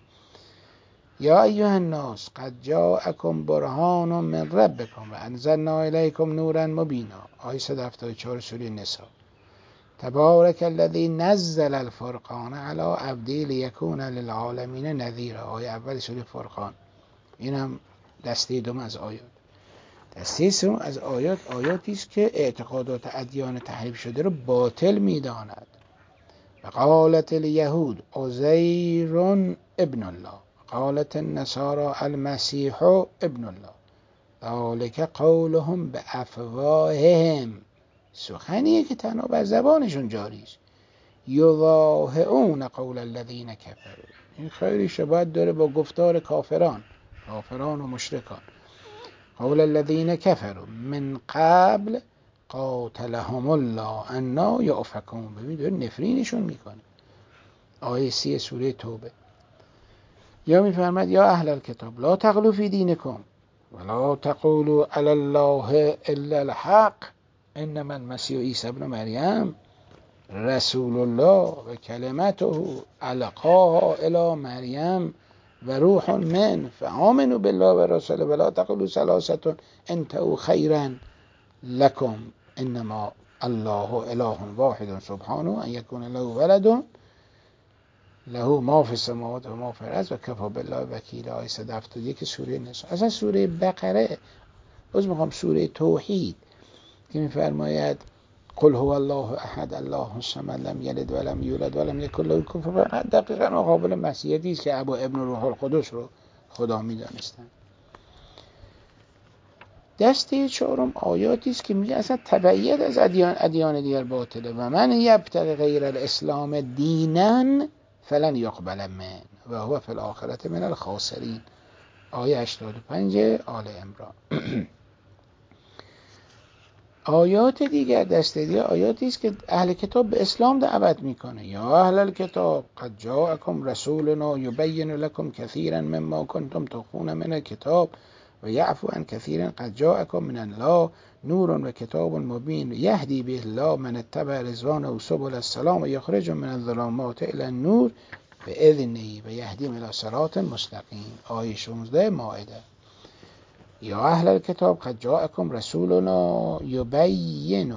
یا ایها الناس قد جاءکم برهان من ربکم و انزلنا الیکم نورا مبینا. آیه 174 سوره نساء. تبارک الذی نزل الفرقان علی عبده لیکون للعالمین نذیرا. آیه اول سوره فرقان. اینم دسته دوم از آیات. دسته سوم از آیاتی است که اعتقادات ادیان تحریف شده رو باطل می‌داند. و قالت الیهود عزیر ابن الله قالت النصارى المسیح ابن الله ذلک قولهم بافواههم. سخنیه که تنها بر زبانشون جاری است. یضاهئون قول الذین کفروا. این خیلی شباهت داره با گفتار کافران و مشرکان. قول الذین کفروا من قبل قاتلهم الله انا یؤفکون. ببینید داره نفرینشون میکنه. آیه 30 سوره توبه. یا میفرماد یا اهل الکتاب لا تغلوا فی دینکم ولا تقولوا علی الله الا الحق انما المسیح عیسی ابن مریم رسول الله و کلمته القاها الی مریم و روح من فآمنوا بالله و رسوله ولا تقولوا ثلاثه انتهوا خیرا لکم انما الله اله واحد سبحانه ان یکون له ولد له ما فی السماوات و ما فی الارض و کفی بالله وکیلا. آیه 171 سوره نساء. اصلا سوره بقره سوره توحید که میفرماید قل هو الله احد الله الصمد لم یلد ولم یولد ولم یکن له کفوا احد، دقیقاً قابل مسیحیتی است که ابا ابن روح القدس رو خدا میدانستند. دسته چهارم آیاتی است که میگه اصلا تبعیت از ادیان دیگر باطله و من یبتغی غیر الاسلام دینا فلن یقبل منه و هو فی الاخره من الخاسرین. آیه 85 آل عمران. آیات دیگر دسته دیگر آیاتی است که اهل کتاب به اسلام دعوت میکنه. یا اهل الکتاب قد جاءکم رسولنا یبین لکم کثیرا مما کنتم تخفون من الکتاب و یعفو عن کثیر قد جاءکم من الله نور و کتاب مبین یهدی به الله من اتبع رضوانه سبل السلام و یخرج من الظلمات الی النور باذنه و یهدی الی صراط مستقیم. آیه 16 مائده. یا اهل الکتاب قد جاءکم رسولنا یبین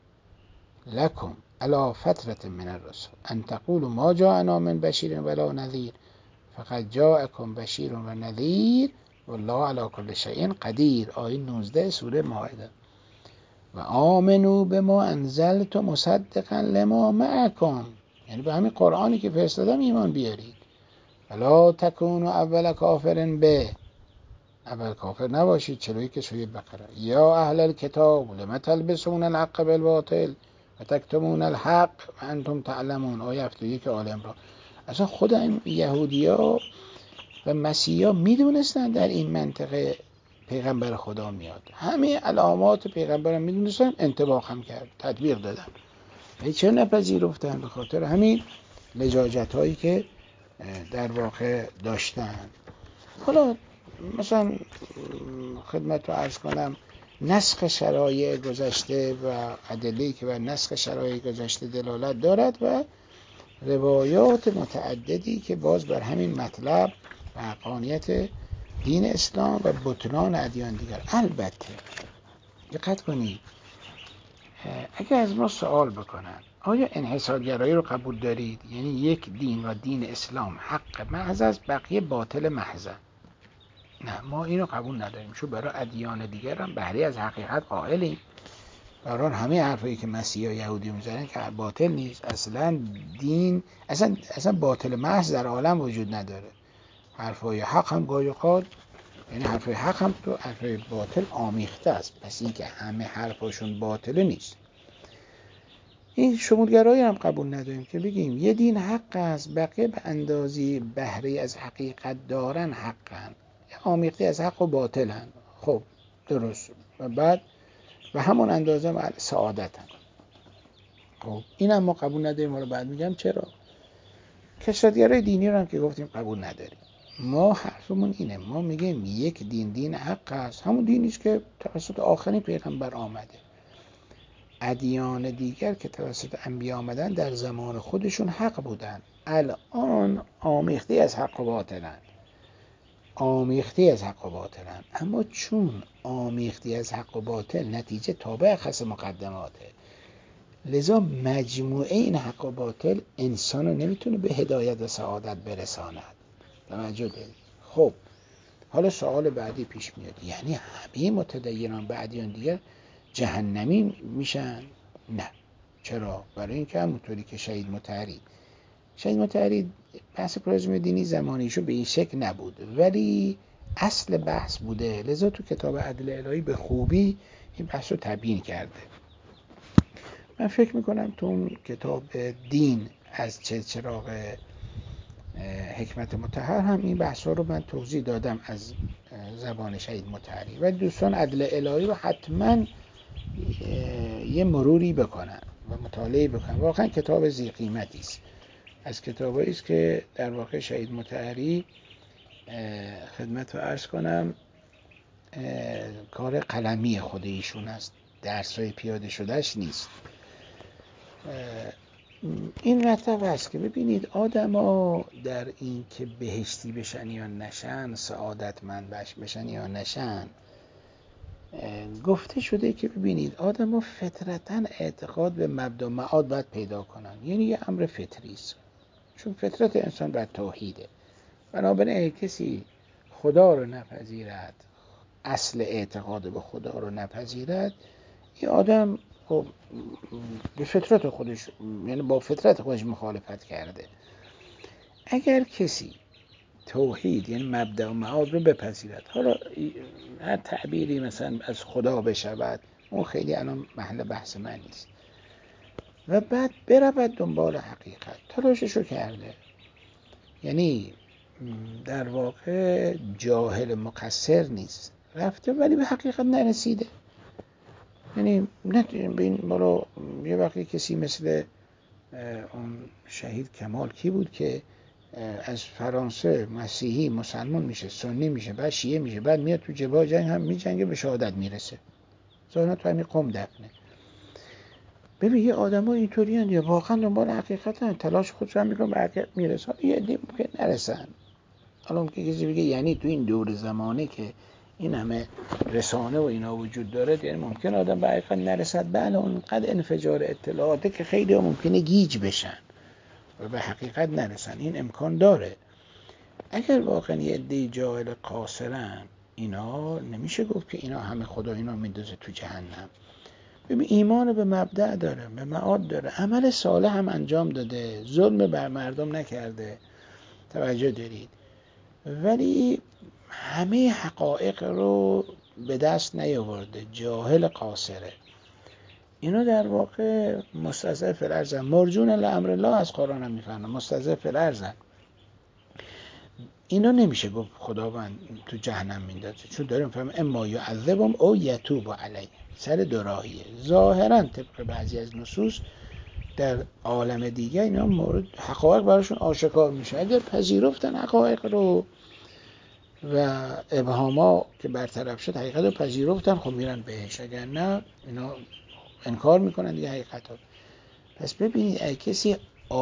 لکم علی فترة من الرسل ان تقولوا ما جاءنا من بشیر ولا نذیر فقد جاءکم بشیر و نذیر والله علی کل شیء قدیر. آیه 19 سوره مائده. و آمنوا بما انزلت مصدقا لما معکم، یعنی به همین قرآنی که فرستادم ایمان بیارید. ولا تکونوا اول کافر به، اول کافر نباشید. 41 سوره بقره. یا اهل الکتاب لم تلبسون الحق بالباطل و تکتمون الحق و انتم تعلمون. آیه 71 آل عمران. اصلا خود این یهودیا و مسیحا میدونستن در این منطقه پیغمبر خدا میاد، همه علامات پیغمبر میدونستن، انطباق هم کرد، تطبیق دادن. چرا نپذیرفتن؟ به خاطر همین لجاجت هایی که در واقع داشتن. حالا مثلا خدمت رو عرض کنم، نسخ شرایع گذشته و ادله‌ای که بر نسخ شرایع گذشته دلالت دارد و روایات متعددی که باز بر همین مطلب و حقانیت دین اسلام و بطلان ادیان دیگر. البته دقت کنید، اگر از ما سوال بکنن آیا انحصارگرایی رو قبول دارید؟ یعنی یک دین و دین اسلام حق محض است، بقیه باطل محض. نه، ما اینو قبول نداریم، چون برای ادیان دیگر هم بهره از حقیقت قائلیم. برای همه حرفایی که مسیحا و یهودی میزنن که باطل نیست. اصلا دین اصلا باطل محض در عالم وجود نداره. حرفای حق هم گاهی اوقات، یعنی حرفای حق هم تو حرفای باطل آمیخته است. پس این که همه حرفاشون باطل نیست. این شمولگرایی هم قبول نداریم که بگیم یه دین حق است، بقیه به اندازی بهره از حقیقت دارن حقن، آمیخته از حق و باطلن. خب درست، و بعد و همون اندازه هم سعادتن. خب این هم ما قبول نداریم. رو بعد میگم چرا. کثرت‌گرای دینی رو هم که گفتیم قبول نداریم. ما حرفمون اینه، ما میگیم یک دین حق است، همون دینی است که توسط آخرین پیغمبر آمده. ادیان دیگر که توسط انبیا آمدن در زمان خودشون حق بودن، الان آمیخته از حق و باطلن. اما چون آمیخته از حق و باطل نتیجه تابع خص مقدماته، لذا مجموعه این حق و باطل انسان رو نمیتونه به هدایت و سعادت برساند. توجه دارید؟ خب حالا سوال بعدی پیش میاد، یعنی همه متدینان به ادیان دیگر جهنمی میشن؟ نه. چرا؟ برای اینکه همونطوری که شهید مطهری بحث پلuralism دینی زمانیشو به این شکل نبود، ولی اصل بحث بوده. لذا تو کتاب عدل الهی به خوبی این بحث رو تبیین کرده. من فکر میکنم تو اون کتاب دین از چراغ حکمت مطهر هم این بحث رو من توضیح دادم از زبان شهید مطهری، و دوستان عدل الهی رو حتما یه مروری بکنن و مطالعه بکنن. واقعا کتاب ذی قیمتی است، از کتابایی است که در واقع شهید مطهری خدمت رو عرض کنم کار قلمی خود ایشون است، درسای پیاده شدهش نیست. این مطلب هست که ببینید آدما در این که بهشتی بشن یا نشن، سعادتمند بشن یا نشن، گفته شده که ببینید آدما فطرتاً اعتقاد به مبدا معاد باید پیدا کنن. یعنی یه امر فطری است، چون فطرت انسان بر توحیده. بنابراین کسی خدا رو نپذیرد، اصل اعتقاد به خدا رو نپذیرد، این آدم خب به فطرت خودش، یعنی با فطرت خودش مخالفت کرده. اگر کسی توحید یعنی مبدأ و معاد رو بپذیرد. حالا هر تعبیری مثلا از خدا بشود، اون خیلی الان محل بحث من نیست. و بعد برود دنبال حقیقت، تلاششو کرده. یعنی در واقع جاهل مقصر نیست، رفته ولی به حقیقت نرسیده. یعنی به این بالا یه وقتی کسی مثل اون شهید کمال کی بود که از فرانسه مسیحی مسلمان میشه، سنی میشه، بعد شیعه میشه، بعد میاد تو جبهه جنگ هم میجنگه، به شهادت میرسه. ظاهرا تو همین قم دفنه. ببین یه آدم ها اینطوری هست، یا واقعا دنبال حقیقت هست، تلاش خودش هم میکنه به حقیقت میرسه. یه عده ممکن نرسن. حالا که کسی بگه یعنی تو این دور زمانه که این همه رسانه و اینا وجود داره، یعنی ممکن آدم به حقیقت نرسد؟ بله، اونقدر انفجار اطلاعاته که خیلی ها ممکنه گیج بشن و به حقیقت نرسن. این امکان داره. اگر واقعا یه عده جاهل قاصرن، اینا نمیشه گفت که اینا همه خدا اینا میندازه تو جهنم. ببین ایمان به مبدأ داره، به معاد داره، عمل صالح هم انجام داده، ظلم بر مردم نکرده، توجه دارید، ولی همه حقایق رو به دست نیاورده، جاهل قاصره. اینو در واقع مستضعف الارض، مرجون لامر الله از قرآن هم میفهمن، مستضعف الارض. اینا نمیشه گفت خداوند تو جهنم میندازه، چون داریم فهم اما یعذبهم او یتوب علیهم، سر دوراهیه. ظاهرا طبق بعضی از نصوص در عالم دیگه اینا مورد حقایق براشون آشکار میشه، اگر پذیرفتن حقایق رو و ابهاما که برطرف شد حقیقت رو پذیرفتن، خب میرن بهش. اگر نه اینا انکار میکنن دیگه حقیقت رو. پس ببینید اگه کسی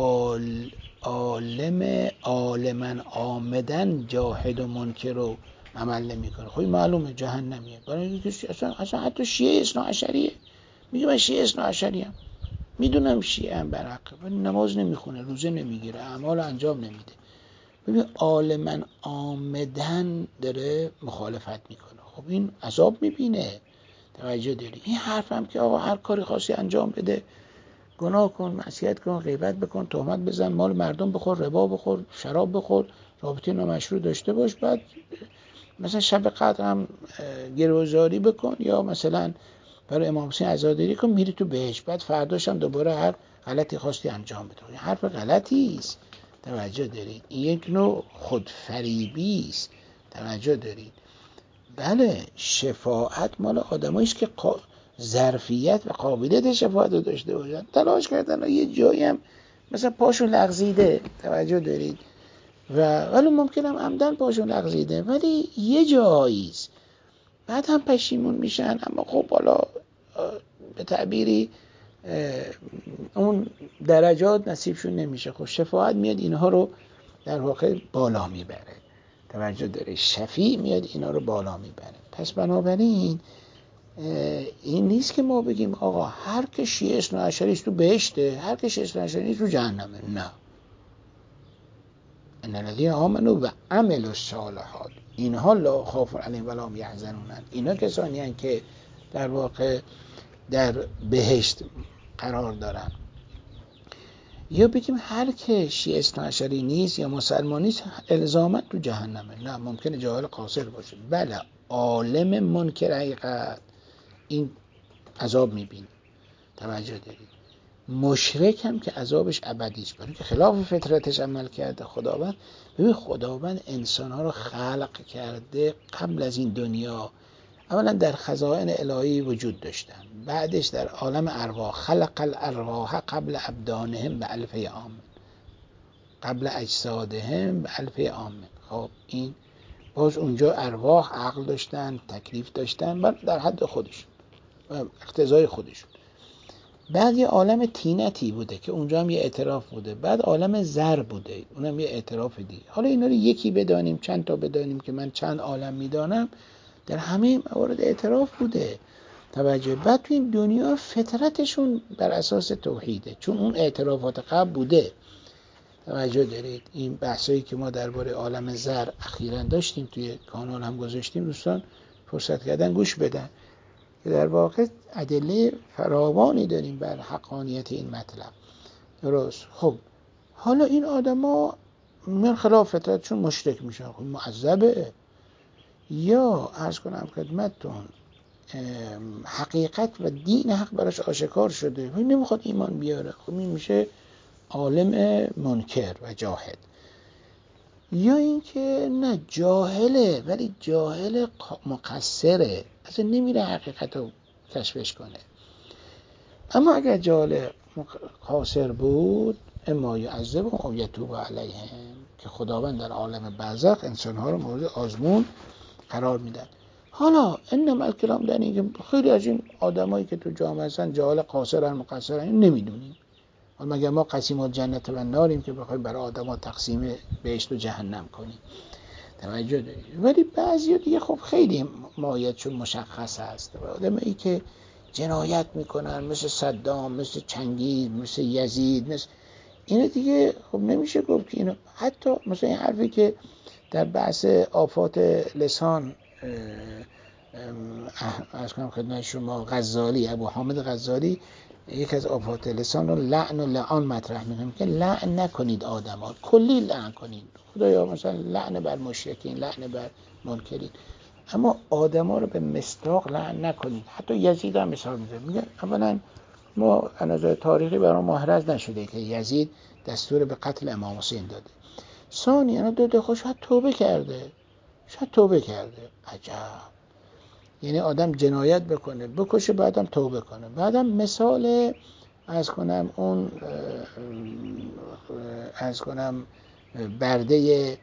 عالمن آمدن جاهد و منکر رو عمل نمیکنه، خب معلومه جهنمیه. برای اینکه اصلا حتی شیعه اثنا عشریه میگه من شیعه اثنا عشری ام، میدونم شیعه ام برحقه، ولی نماز نمیخونه، روزه نمیگیره، اعمال انجام نمیده. ببین عالمن آمدن داره مخالفت میکنه، خب این عذاب میبینه. توجه داری؟ این حرف هم که آقا هر کاری خاصی انجام بده، گناه کن، معصیت کن، غیبت بکن، تهمت بزن، مال مردم بخور، ربا بخور، شراب بخور، رابطه نامشروع داشته باش، بعد مثلا شب قدر هم گروزاری بکن، یا مثلا برای امام حسین عزاداری کن، میری تو بهشت، بعد فرداش هم دوباره هر غلطی خواستی انجام بده. این حرف غلطی است. توجه دارید؟ این یک نوع خودفریبی است. توجه دارید؟ بله، شفاعت مال آدمایی است که ظرفیت و قابلیت شفاعت رو داشته باشن. تلاش کردن یه جایی هم مثلا پاشون لغزیده، توجه دارید، ولی ممکنه هم عمدن پاشون لغزیده، ولی یه جایی است، بعد هم پشیمون میشن، اما خب بالا به تعبیری اون درجات نصیبشون نمیشه. خب شفاعت میاد اینها رو در واقع بالا میبره. توجه داره؟ شفیع میاد اینا رو بالا میبره. پس بنابراین این نیست که ما بگیم آقا هر که شیعه اثنا عشری است تو بهشته، هر که شیعه اثنا عشری تو جهنمه. نه، ان الذين آمنوا و عملوا الصالحات اینها لا خوف علیهم ولا هم یحزنون، اینا کسانی هستند که در واقع در بهشت قرار دارن. یا بگیم هر که شیعه اثنا عشری نیست یا مسلمان نیست الزاما تو جهنمه. نه، ممکنه جاهل قاصر باشه، بله عالم منکر حقیقت این عذاب میبینه. توجه دارید؟ مشرک هم که عذابش ابدی است، برای اینکه خلاف فطرتش عمل کرده. خداوند انسان‌ها رو خلق کرده قبل از این دنیا. اولا در خزائن الهی وجود داشتن، بعدش در عالم ارواح خلق الارواح قبل ابدانهم به الف عام، قبل اجسادهم به الف عام. خب این باز اونجا ارواح عقل داشتن، تکلیف داشتن، در حد خودشون و اقتضای خودشون. بعد یه عالم طینتی بوده که اونجا هم یه اعتراف بوده، بعد عالم زر بوده، اونم یه اعتراف دیگه. حالا اینا رو یکی بدانیم، چند تا بدانیم که من چند عالم میدانم، در همه موارد اعتراف بوده. توجه. بعد تو این دنیا فطرتشون بر اساس توحیده، چون اون اعترافات قبل بوده. توجه دارید؟ این بحثایی که ما درباره عالم زر اخیراً داشتیم توی کانال هم گذاشتیم، دوستان فرصت کردن گوش بدن که در واقع ادله فراوانی داریم بر حقانیت این مطلب. درست. خب حالا این آدما من خلاف فطرتشون مشرک میشن، خب معذبه. یا عرض کنم خدمتتون حقیقت و دین حق براش آشکار شده و نمیخواد ایمان بیاره، خب این میشه عالم منکر و جاهل. یا اینکه نه جاهله ولی جاهل مقصره، اصلا نمیره حقیقت رو کشفش کنه. اما اگر جاهل قاصر بود اما یعذب و یتوب علیهم، که خداوند در عالم برزخ انسانها رو مورد آزمون قرار میدن. حالا انما الکلام در این که خیلی از این آدمایی که تو جامعه هستن جاهل قاصرن مقصرن نمیدونیم، حالا مگر ما قسیم الجنت و ناریم که بخوایم برای آدما تقسیم بهشت و جهنم کنیم؟ توجه دارید. ولی بعضیا دیگه خب خیلی مایه‌شون مشخص هست، آدمایی که جنایت میکنن مثل صدام، مثل چنگیز، مثل یزید، مثل اینا دیگه خب نمیشه گفت که اینا، حتی مثلا این حرفی که در بحث آفات لسان از کنم خدمت شما غزالی، ابو حامد غزالی یک از آفات لسان رو لعن و لعان مطرح میکنه که لعن نکنید آدما، کلی لعن کنید خدایا، مثلا لعن بر مشرکین، لعن بر منکرین، اما آدما رو به مصداق لعن نکنید. حتی یزید هم مثال میزنه، میگه اولا ما از نظر تاریخی برای محرز نشده که یزید دستور به قتل امام حسین داده. ثانیاً داده خود شاید توبه کرده. عجب، یعنی آدم جنایت بکنه بکشه بعدم توبه کنه. بعدم مثال از کنم برده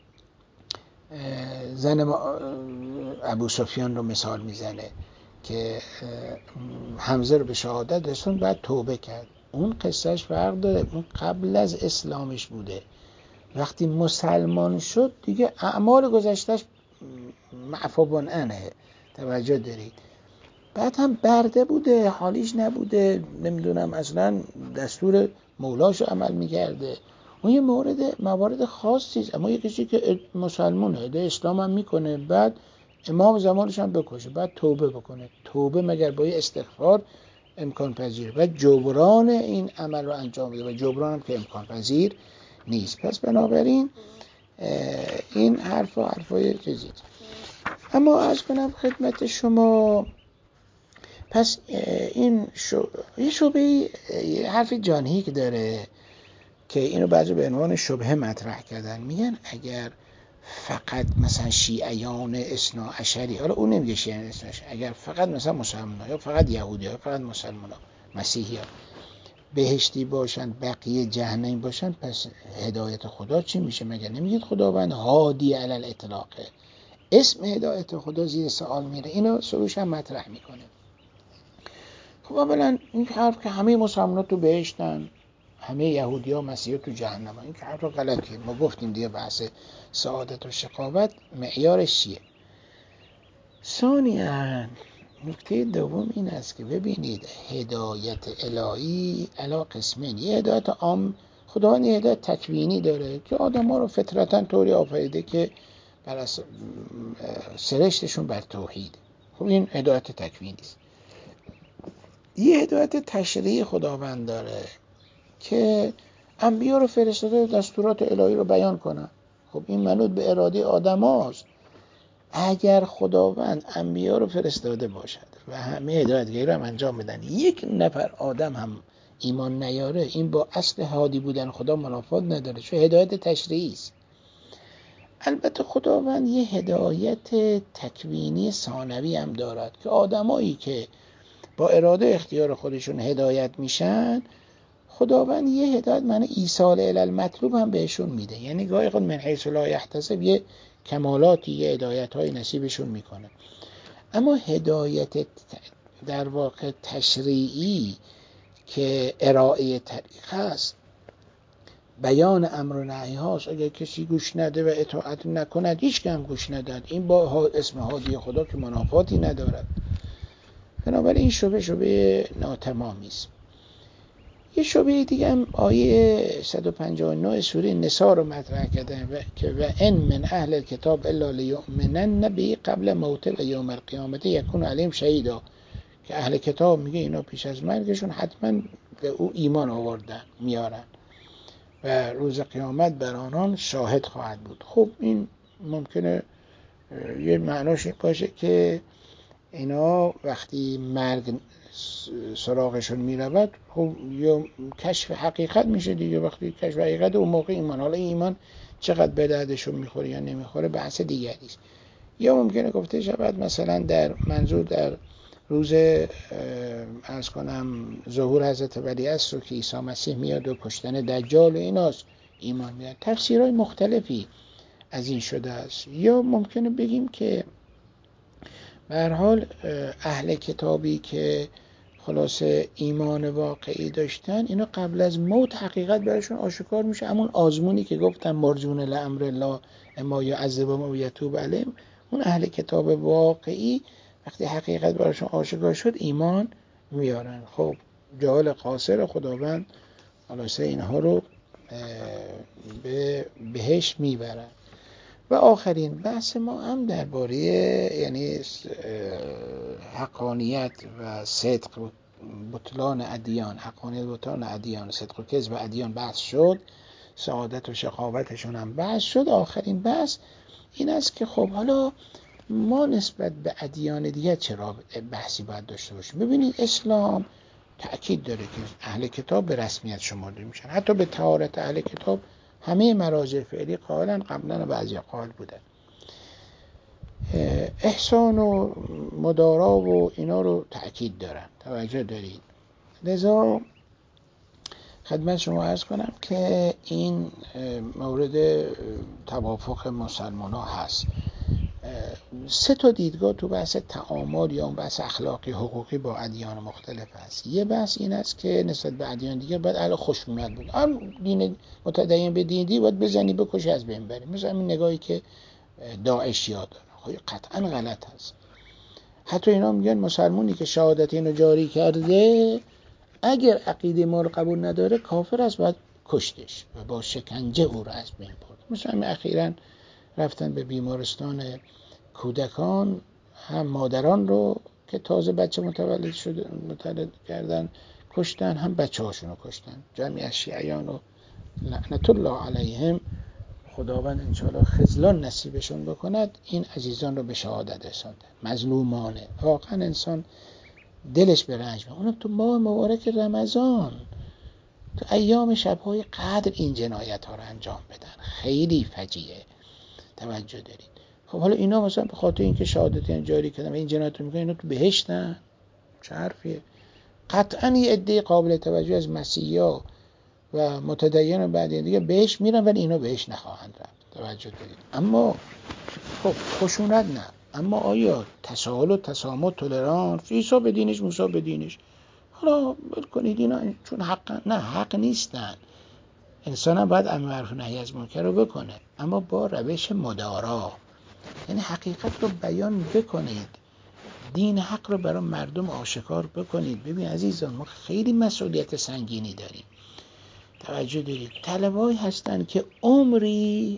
زن ابو سفیان رو مثال میزنه که حمزه رو به شهادت رسون بعد توبه کرد. اون قصهش فرق داره، اون قبل از اسلامش بوده. وقتی مسلمان شد دیگه اعمال گذشتهش معفو عنه. توجه دارید. بعد هم برده بوده، حالیش نبوده، نمیدونم اصلا دستور مولاشو عمل میکرده. اون یه موارد خاصیست. اما یه کسی که مسلمونه عده اسلام هم میکنه بعد امام زمانش هم بکشه بعد توبه بکنه، توبه مگر با یه استغفار امکان پذیره و جبران این عمل رو انجام بده و جبران هم که امکان پذیر نیست. پس بنابراین این حرفای چیزی. اما عرض کنم خدمت شما، پس این یه شبهه، حرف جان هیک داره که اینو بعضی به عنوان شبهه مطرح کردن، میگن اگر فقط مثلا شیعیان اثنا عشری، حالا اون نمیگه شیعیان اثنا عشری، اگر فقط مثلا مسلمان یا فقط یهودی یا فقط مسلمان ها مسیحی ها بهشتی باشن بقیه جهنمی باشن، پس هدایت خدا چی میشه؟ مگر نمیگید خداوند هادی علی الاطلاقه، اسم هدایت خدا زیر سوال میره. اینو سروش هم مطرح میکنه. خب اولا این حرف که همه مسلمانات تو بهشتن، همه یهودی ها مسیحی تو جهنم، این که حرف غلطیه. ما گفتیم دیگه بحث سعادت و شقاوت معیارش چیه. ثانیاً نکته دوم این است که ببینید هدایت الهی علی قسمین، یه هدایت عام، خداوند یه هدایت تکوینی داره که آدم ها رو فطرتاً طوری آفریده که بر سرشتشون بر توحید. خب این هدایت تکوینی است. یه هدایت تشریعی خداوند داره که انبیا رو فرستاده دستورات الهی رو بیان کنن. خب این منوط به اراده آدم هاست. اگر خداوند انبیا رو فرستاده باشد و همه هدایتگری رو هم انجام بدن، یک نفر آدم هم ایمان نیاره، این با اصل هادی بودن خدا منافات نداره، چون هدایت تشریعی است. البته خداوند یه هدایت تکوینی ثانوی هم دارد که آدمایی که با اراده اختیار خودشون هدایت میشن، خداوند یه هدایت معنی ایصال الی المطلوب هم بهشون میده. یعنی گاهی خود من حیث لا یحتسب یه کمالاتی، یه هدایت‌های نصیبشون میکنه. اما هدایت در واقع تشریعی که ارائه طریق هست، بیان امر و نهی هاست، اگر کسی گوش نده و اطاعت نکند هیچ که هم گوش نداد، این با اسم هادی خدا که منافاتی ندارد. بنابراین این شبه ناتمامی است. یه شبهه دیگه هم آیه 159 سوره نساء رو مطرح کردن که و ان من اهل الكتاب الا لیؤمنن به قبل موت و یوم القیامت یکون علیهم شهیدا، که اهل کتاب میگه اینا پیش از مرگشون حتما به او ایمان آوردن میارن و روز قیامت بر آنان شاهد خواهد بود. خب این ممکنه یه معناش باشه که اینا وقتی مرگ سراغشون میرود خب یا کشف حقیقت میشه دیگه. وقتی کشف حقیقت اون موقع ایمان، حالا ایمان چقدر به دردشون میخوره یا نمیخوره بحث دیگری است. یا ممکنه گفته شود مثلا در منظور در روز عرض کنم ظهور حضرت ولیعصر رو که عیسی مسیح میاد و کشتن دجال و ایناست ایمان میاد. تفسیرهای مختلفی از این شده است. یا ممکنه بگیم که به هر حال اهل کتابی که خلاصه ایمان واقعی داشتن، اینا قبل از موت حقیقت براشون آشکار میشه. همون آزمونی که گفتم مرجون لامر الله اما یعذبهم او یتوب علیهم، اون اهل کتاب واقعی وقتی حقیقت براشون آشکار شد ایمان میارن. خب جعل قاصر خداوند خلاصه اینها رو به بهشت میبرن. و آخرین بحث ما هم درباره یعنی حقانیت و صدق و بطلان ادیان، حقانیت و بطلان ادیان، صدق و کذب ادیان بحث شد، سعادت و شقاوتشون هم بحث شد. آخرین بحث این است که خب حالا ما نسبت به ادیان دیگه چرا بحثی باید داشته باشیم؟ ببینید اسلام تأکید داره که اهل کتاب به رسمیت شمرده میشن. حتی به طهارت اهل کتاب همه مراجع فعلی قائلن، قبلا بعضی قائل بودن. احسان و مدارا و اینا رو تأکید دارن، توجه دارید. لذا خدمت شما عرض کنم که این مورد توافق مسلمان ها هست. 3 تا دیدگاه تو بحث تعامل یا اون بحث اخلاقی حقوقی با ادیان مختلف هست. یه بحث این است که نسبت به ادیان دیگه باید اهل خشونت بود. دین متدین به دین دی باید بزنی بکشی از بین بری. مثلا این نگاهی که داعشی‌ها دارن خب قطعا غلط هست. حتی اینا میگن مسلمونی که شهادت اینو جاری کرده اگر عقیده ما رو قبول نداره کافر است، باید کشتش و با شکنجه او رو از بین برد. مثلا اخیراً رفتن به بیمارستان کودکان، هم مادران رو که تازه بچه متولد کردن کشتن، هم بچه هاشون رو کشتن. جمعی از شیعیان و لعنت الله علیهم، خداوند انشاءالله خذلان نصیبشون بکند، این عزیزان رو به شهادت رساندن. مظلومانه واقعا انسان دلش به رنج میاد. اونم تو ماه مبارک رمضان، تو ایام شب‌های قدر این جنایت ها رو انجام بدن، خیلی فجیعه. توجه دارید. خب حالا اینا مثلا به خاطر اینکه شهادت جاری کردن و این جنایت رو میکنن اینا تو بهشتن؟ چه حرفیه؟ قطعا یه عده قابل توجه از مسیحا و متدین و بعد دیگه بهشت میرن ولی اینا بهشت نخواهند رفت. توجه دارید. اما خب خشونت نه. اما آیا تساهل و تسامح، تولرانس، عیسی به دینش موسی به دینش، حالا بکنید اینا چون حق نه، حق نیستن. انسان هم باید امر معروف نهی از منکر رو بکنه، اما با روش مدارا، یعنی حقیقت رو بیان بکنید، دین حق رو برای مردم آشکار بکنید. ببین عزیزان، ما خیلی مسئولیت سنگینی داریم. توجه دارید. طلبهایی هستن که عمری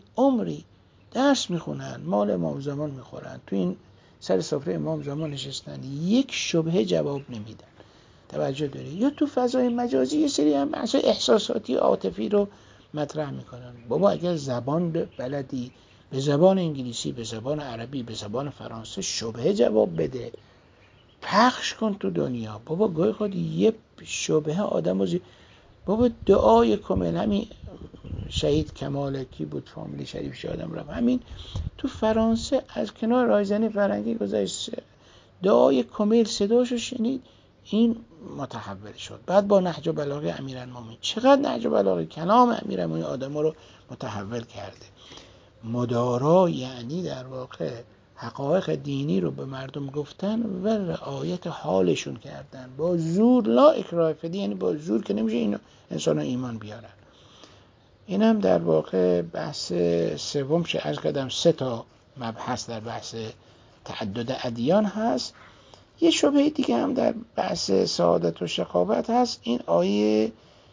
درس میخونن، مال امام زمان میخورن، تو این سر سفره امام زمان نشستن، یک شبهه جواب نمیدن. توجه دارید. یا تو فضای مجازی یه سری هم احساساتی عاطفی رو مطرح میکنن. بابا اگر زبان بلدی، به زبان انگلیسی، به زبان عربی، به زبان فرانسه شبهه جواب بده، پخش کن تو دنیا. بابا گاهی خود یه شبهه آدم رو بابا دعای کامل، همین شهید کمال کی بود فامیلی شریفش آدم رفت، همین تو فرانسه از کنار رایزنی فرنگی گذاشت، دعای کامل صداشو شنید، این متحول شد. بعد با نهج بلاغه امیرالمومنین، چقدر نهج بلاغه کلام امیرالمومنین آدم رو متحول کرده. مدارا یعنی در واقع حقایق دینی رو به مردم گفتن و رعایت حالشون کردن با زور. لا اکراه فی الدین، یعنی با زور که نمیشه این انسان ایمان بیارن. این هم در واقع بحث سوم که عرض کردم 3 تا مبحث در بحث تعدد ادیان هست. یه شبهه دیگه هم در بحث سعادت و شقاوت هست. این آیه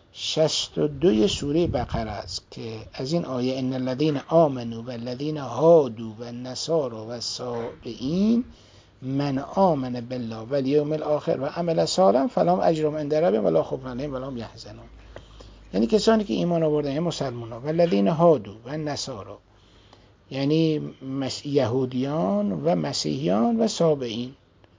62 سوره بقره است که از این آیه ان الذين آمنوا والذين هادوا والنصارى والصابئين من آمن بالله والیوم الاخر و عمل صالحا فلهم اجرهم عند ربهم ولا خوف عليهم ولا هم يحزنون. یعنی کسانی که ایمان آوردن، یعنی مسلمان‌ها، و الذین هادو و نصارا، یعنی یهودیان و مسیحیان و سابئین.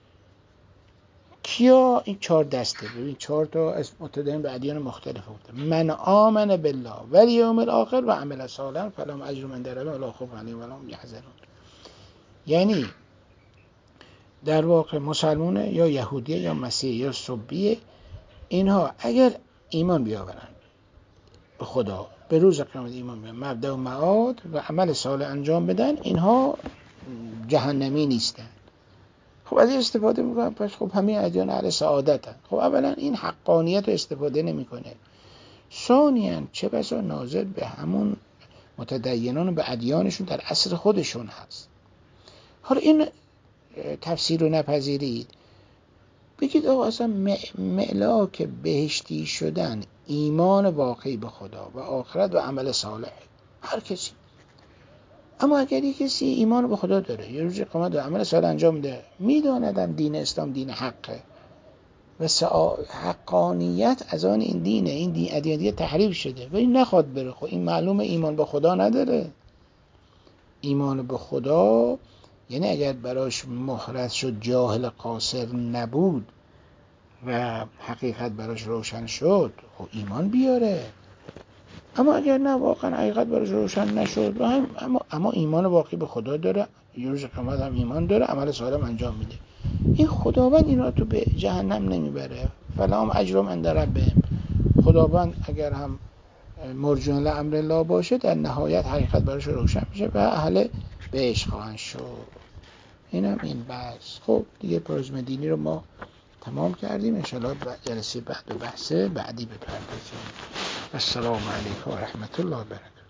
کیا؟ این 4 دسته. ببین 4 تا از متدین به ادیان مختلف بوده. من آمن بالله و الیوم الاخر و عمل صالحا فلهم اجر عند ربهم ولا خوف علیهم ولا هم یحزنون. یعنی در واقع مسلمانه یا یهودیه یا مسیحی یا سبیه، اینها اگر ایمان بیاورن به خدا، به روز قیامت ایمان بیاورن، مبدأ و معاد و عمل صالح انجام بدن، اینها جهنمی نیستن. خب از این استفاده میکنن، پس خب همین ادیان اهل سعادتن. خب اولا این حقانیت رو استفاده نمیکنه. ثانیاً چه بسا ناظر به همون متدینان و به ادیانشون در عصر خودشون هست. حالا این تفسیر رو نپذیرید، بگید آقا اصلا ملاک بهشتی شدن ایمان واقعی به خدا و آخرت و عمل صالح هر کسی. اما اگر یک کسی ایمان به خدا داره، یه روز قیامت و عمل صالح انجام میده، میداندم دین اسلام دین حقه و حقانیت از آن این دینه، این دین ادیان تحریف شده و این نخواد بره، خب این معلومه ایمان به خدا نداره. ایمان به خدا یعنی اگر براش محرز شد، جاهل قاصر نبود و حقیقت براش روشن شد، خب ایمان بیاره. اما اگر نه، واقعا حقیقت براش روشن نشد و اما ایمان واقعی به خدا داره، یه روز قیامت هم ایمان داره، عمل صالح انجام میده، این خداوند اینا تو به جهنم نمیبره. فلهم اجرهم عند ربهم. خداوند اگر هم مرجون لامر الله باشه، در نهایت حقیقت براش روشن میشه و اهل بهشت خواهند شد. اینم این بحث. خب دیگه پرازم دینی رو ما تمام کردیم. انشاءالله جلسه بعد و بحث بعدی بپردازیم. السلام علیکم و رحمت الله و برکاته.